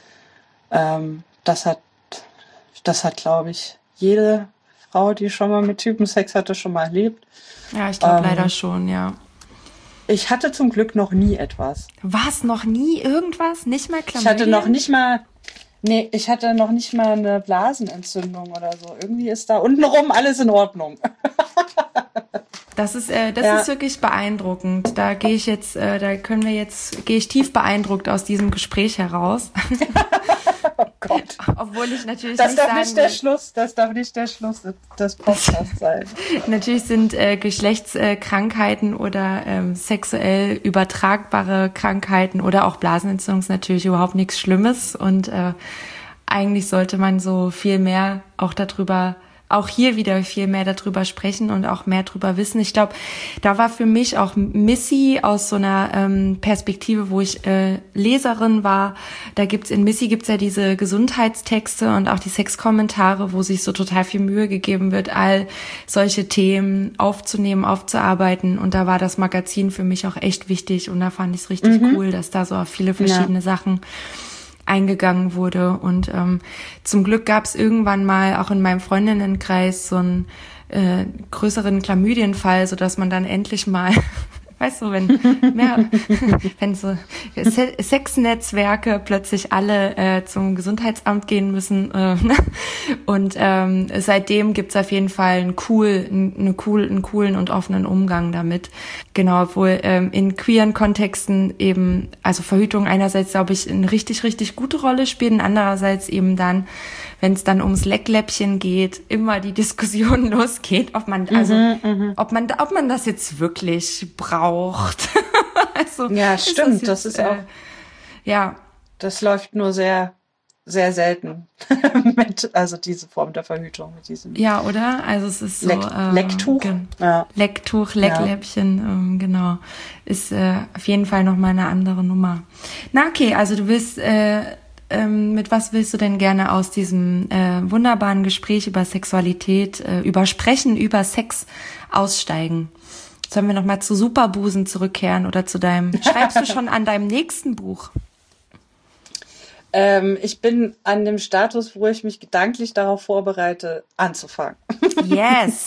Ähm, das hat, das hat, glaube ich, jede Frau, die schon mal mit Typen Sex hatte, schon mal erlebt. Ja, ich glaube ähm, leider schon, ja. Ich hatte zum Glück noch nie etwas. Was? Noch nie irgendwas? Nicht mal Chlamydien? Ich hatte noch nicht mal, nee, ich hatte noch nicht mal eine Blasenentzündung oder so. Irgendwie ist da untenrum alles in Ordnung. Das ist, äh, das ja. ist wirklich beeindruckend. Da gehe ich jetzt, äh, da können wir jetzt, gehe ich tief beeindruckt aus diesem Gespräch heraus. Oh Gott. Obwohl ich natürlich das nicht darf sagen nicht der will, Schluss, das darf nicht der Schluss des Podcasts sein. Natürlich sind äh, Geschlechtskrankheiten oder ähm, sexuell übertragbare Krankheiten oder auch Blasenentzündung natürlich überhaupt nichts Schlimmes und äh, eigentlich sollte man so viel mehr auch darüber auch hier wieder viel mehr darüber sprechen und auch mehr darüber wissen. Ich glaube, da war für mich auch Missy aus so einer ähm, Perspektive, wo ich äh, Leserin war. Da gibt's in Missy gibt's ja diese Gesundheitstexte und auch die Sexkommentare, wo sich so total viel Mühe gegeben wird, all solche Themen aufzunehmen, aufzuarbeiten. Und da war das Magazin für mich auch echt wichtig und da fand ich es richtig mhm. cool, dass da so auf viele verschiedene ja. Sachen eingegangen wurde und ähm, zum Glück gab es irgendwann mal auch in meinem Freundinnenkreis so einen äh, größeren Chlamydienfall, sodass man dann endlich mal, weißt du, wenn mehr, wenn so Se- Sexnetzwerke plötzlich alle äh, zum Gesundheitsamt gehen müssen äh, und ähm, seitdem gibt's auf jeden Fall einen cool, einen cool, einen coolen und offenen Umgang damit. Genau, obwohl ähm, in queeren Kontexten eben, also Verhütung einerseits, glaube ich, eine richtig, richtig gute Rolle spielt und andererseits eben dann, wenn es dann ums Leckläppchen geht, immer die Diskussion losgeht, ob man, also, mhm, ob man, ob man das jetzt wirklich braucht. Also, ja, stimmt, ist das, das, jetzt, das ist auch, äh, ja. Das läuft nur sehr, sehr selten mit, also diese Form der Verhütung mit diesem. Ja, oder? Also es ist so Leck, äh, Lecktuch. Gen- Ja. Lecktuch, Leckläppchen, ja. ähm, genau. Ist äh, auf jeden Fall nochmal eine andere Nummer. Na okay, also du willst, äh, ähm, mit was willst du denn gerne aus diesem äh, wunderbaren Gespräch über Sexualität, äh, über Sprechen, über Sex aussteigen? Sollen wir nochmal zu Superbusen zurückkehren oder zu deinem, schreibst du schon an deinem nächsten Buch? Ähm, ich bin an dem Status, wo ich mich gedanklich darauf vorbereite, anzufangen. Yes!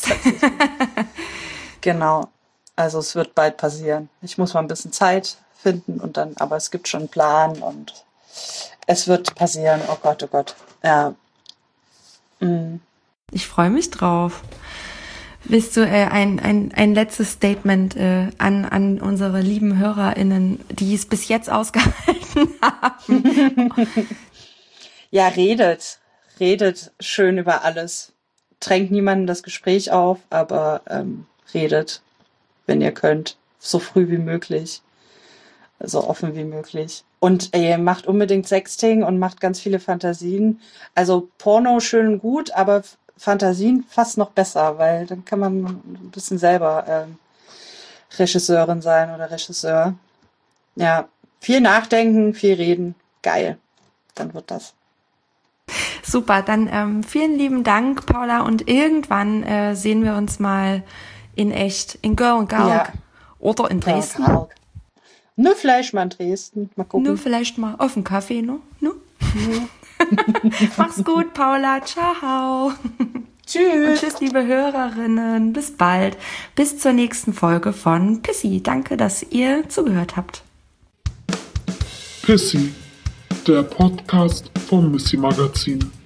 Genau. Also es wird bald passieren. Ich muss mal ein bisschen Zeit finden und dann, aber es gibt schon einen Plan und es wird passieren. Oh Gott, oh Gott. Ja. Mhm. Ich freue mich drauf. Willst du äh, ein, ein, ein letztes Statement äh, an, an unsere lieben HörerInnen, die es bis jetzt ausgehalten haben? Ja, redet. Redet schön über alles. Drängt niemanden das Gespräch auf, aber ähm, redet, wenn ihr könnt. So früh wie möglich. So offen wie möglich. Und ey, macht unbedingt Sexting und macht ganz viele Fantasien. Also Porno schön und gut, aber Fantasien fast noch besser, weil dann kann man ein bisschen selber ähm, Regisseurin sein oder Regisseur. Ja, viel nachdenken, viel reden. Geil. Dann wird das. Super, dann ähm, vielen lieben Dank, Paula. Und irgendwann äh, sehen wir uns mal In echt, in Görl und Galg. Ja. Oder in Dresden. Ja, nur vielleicht mal in Dresden. Mal gucken. Nur vielleicht mal auf den Kaffee, ne? ne? Ja. Mach's gut, Paula. Ciao. Tschüss. Und tschüss, liebe Hörerinnen. Bis bald. Bis zur nächsten Folge von Pissy. Danke, dass ihr zugehört habt. Pissy, der Podcast vom Missy Magazin.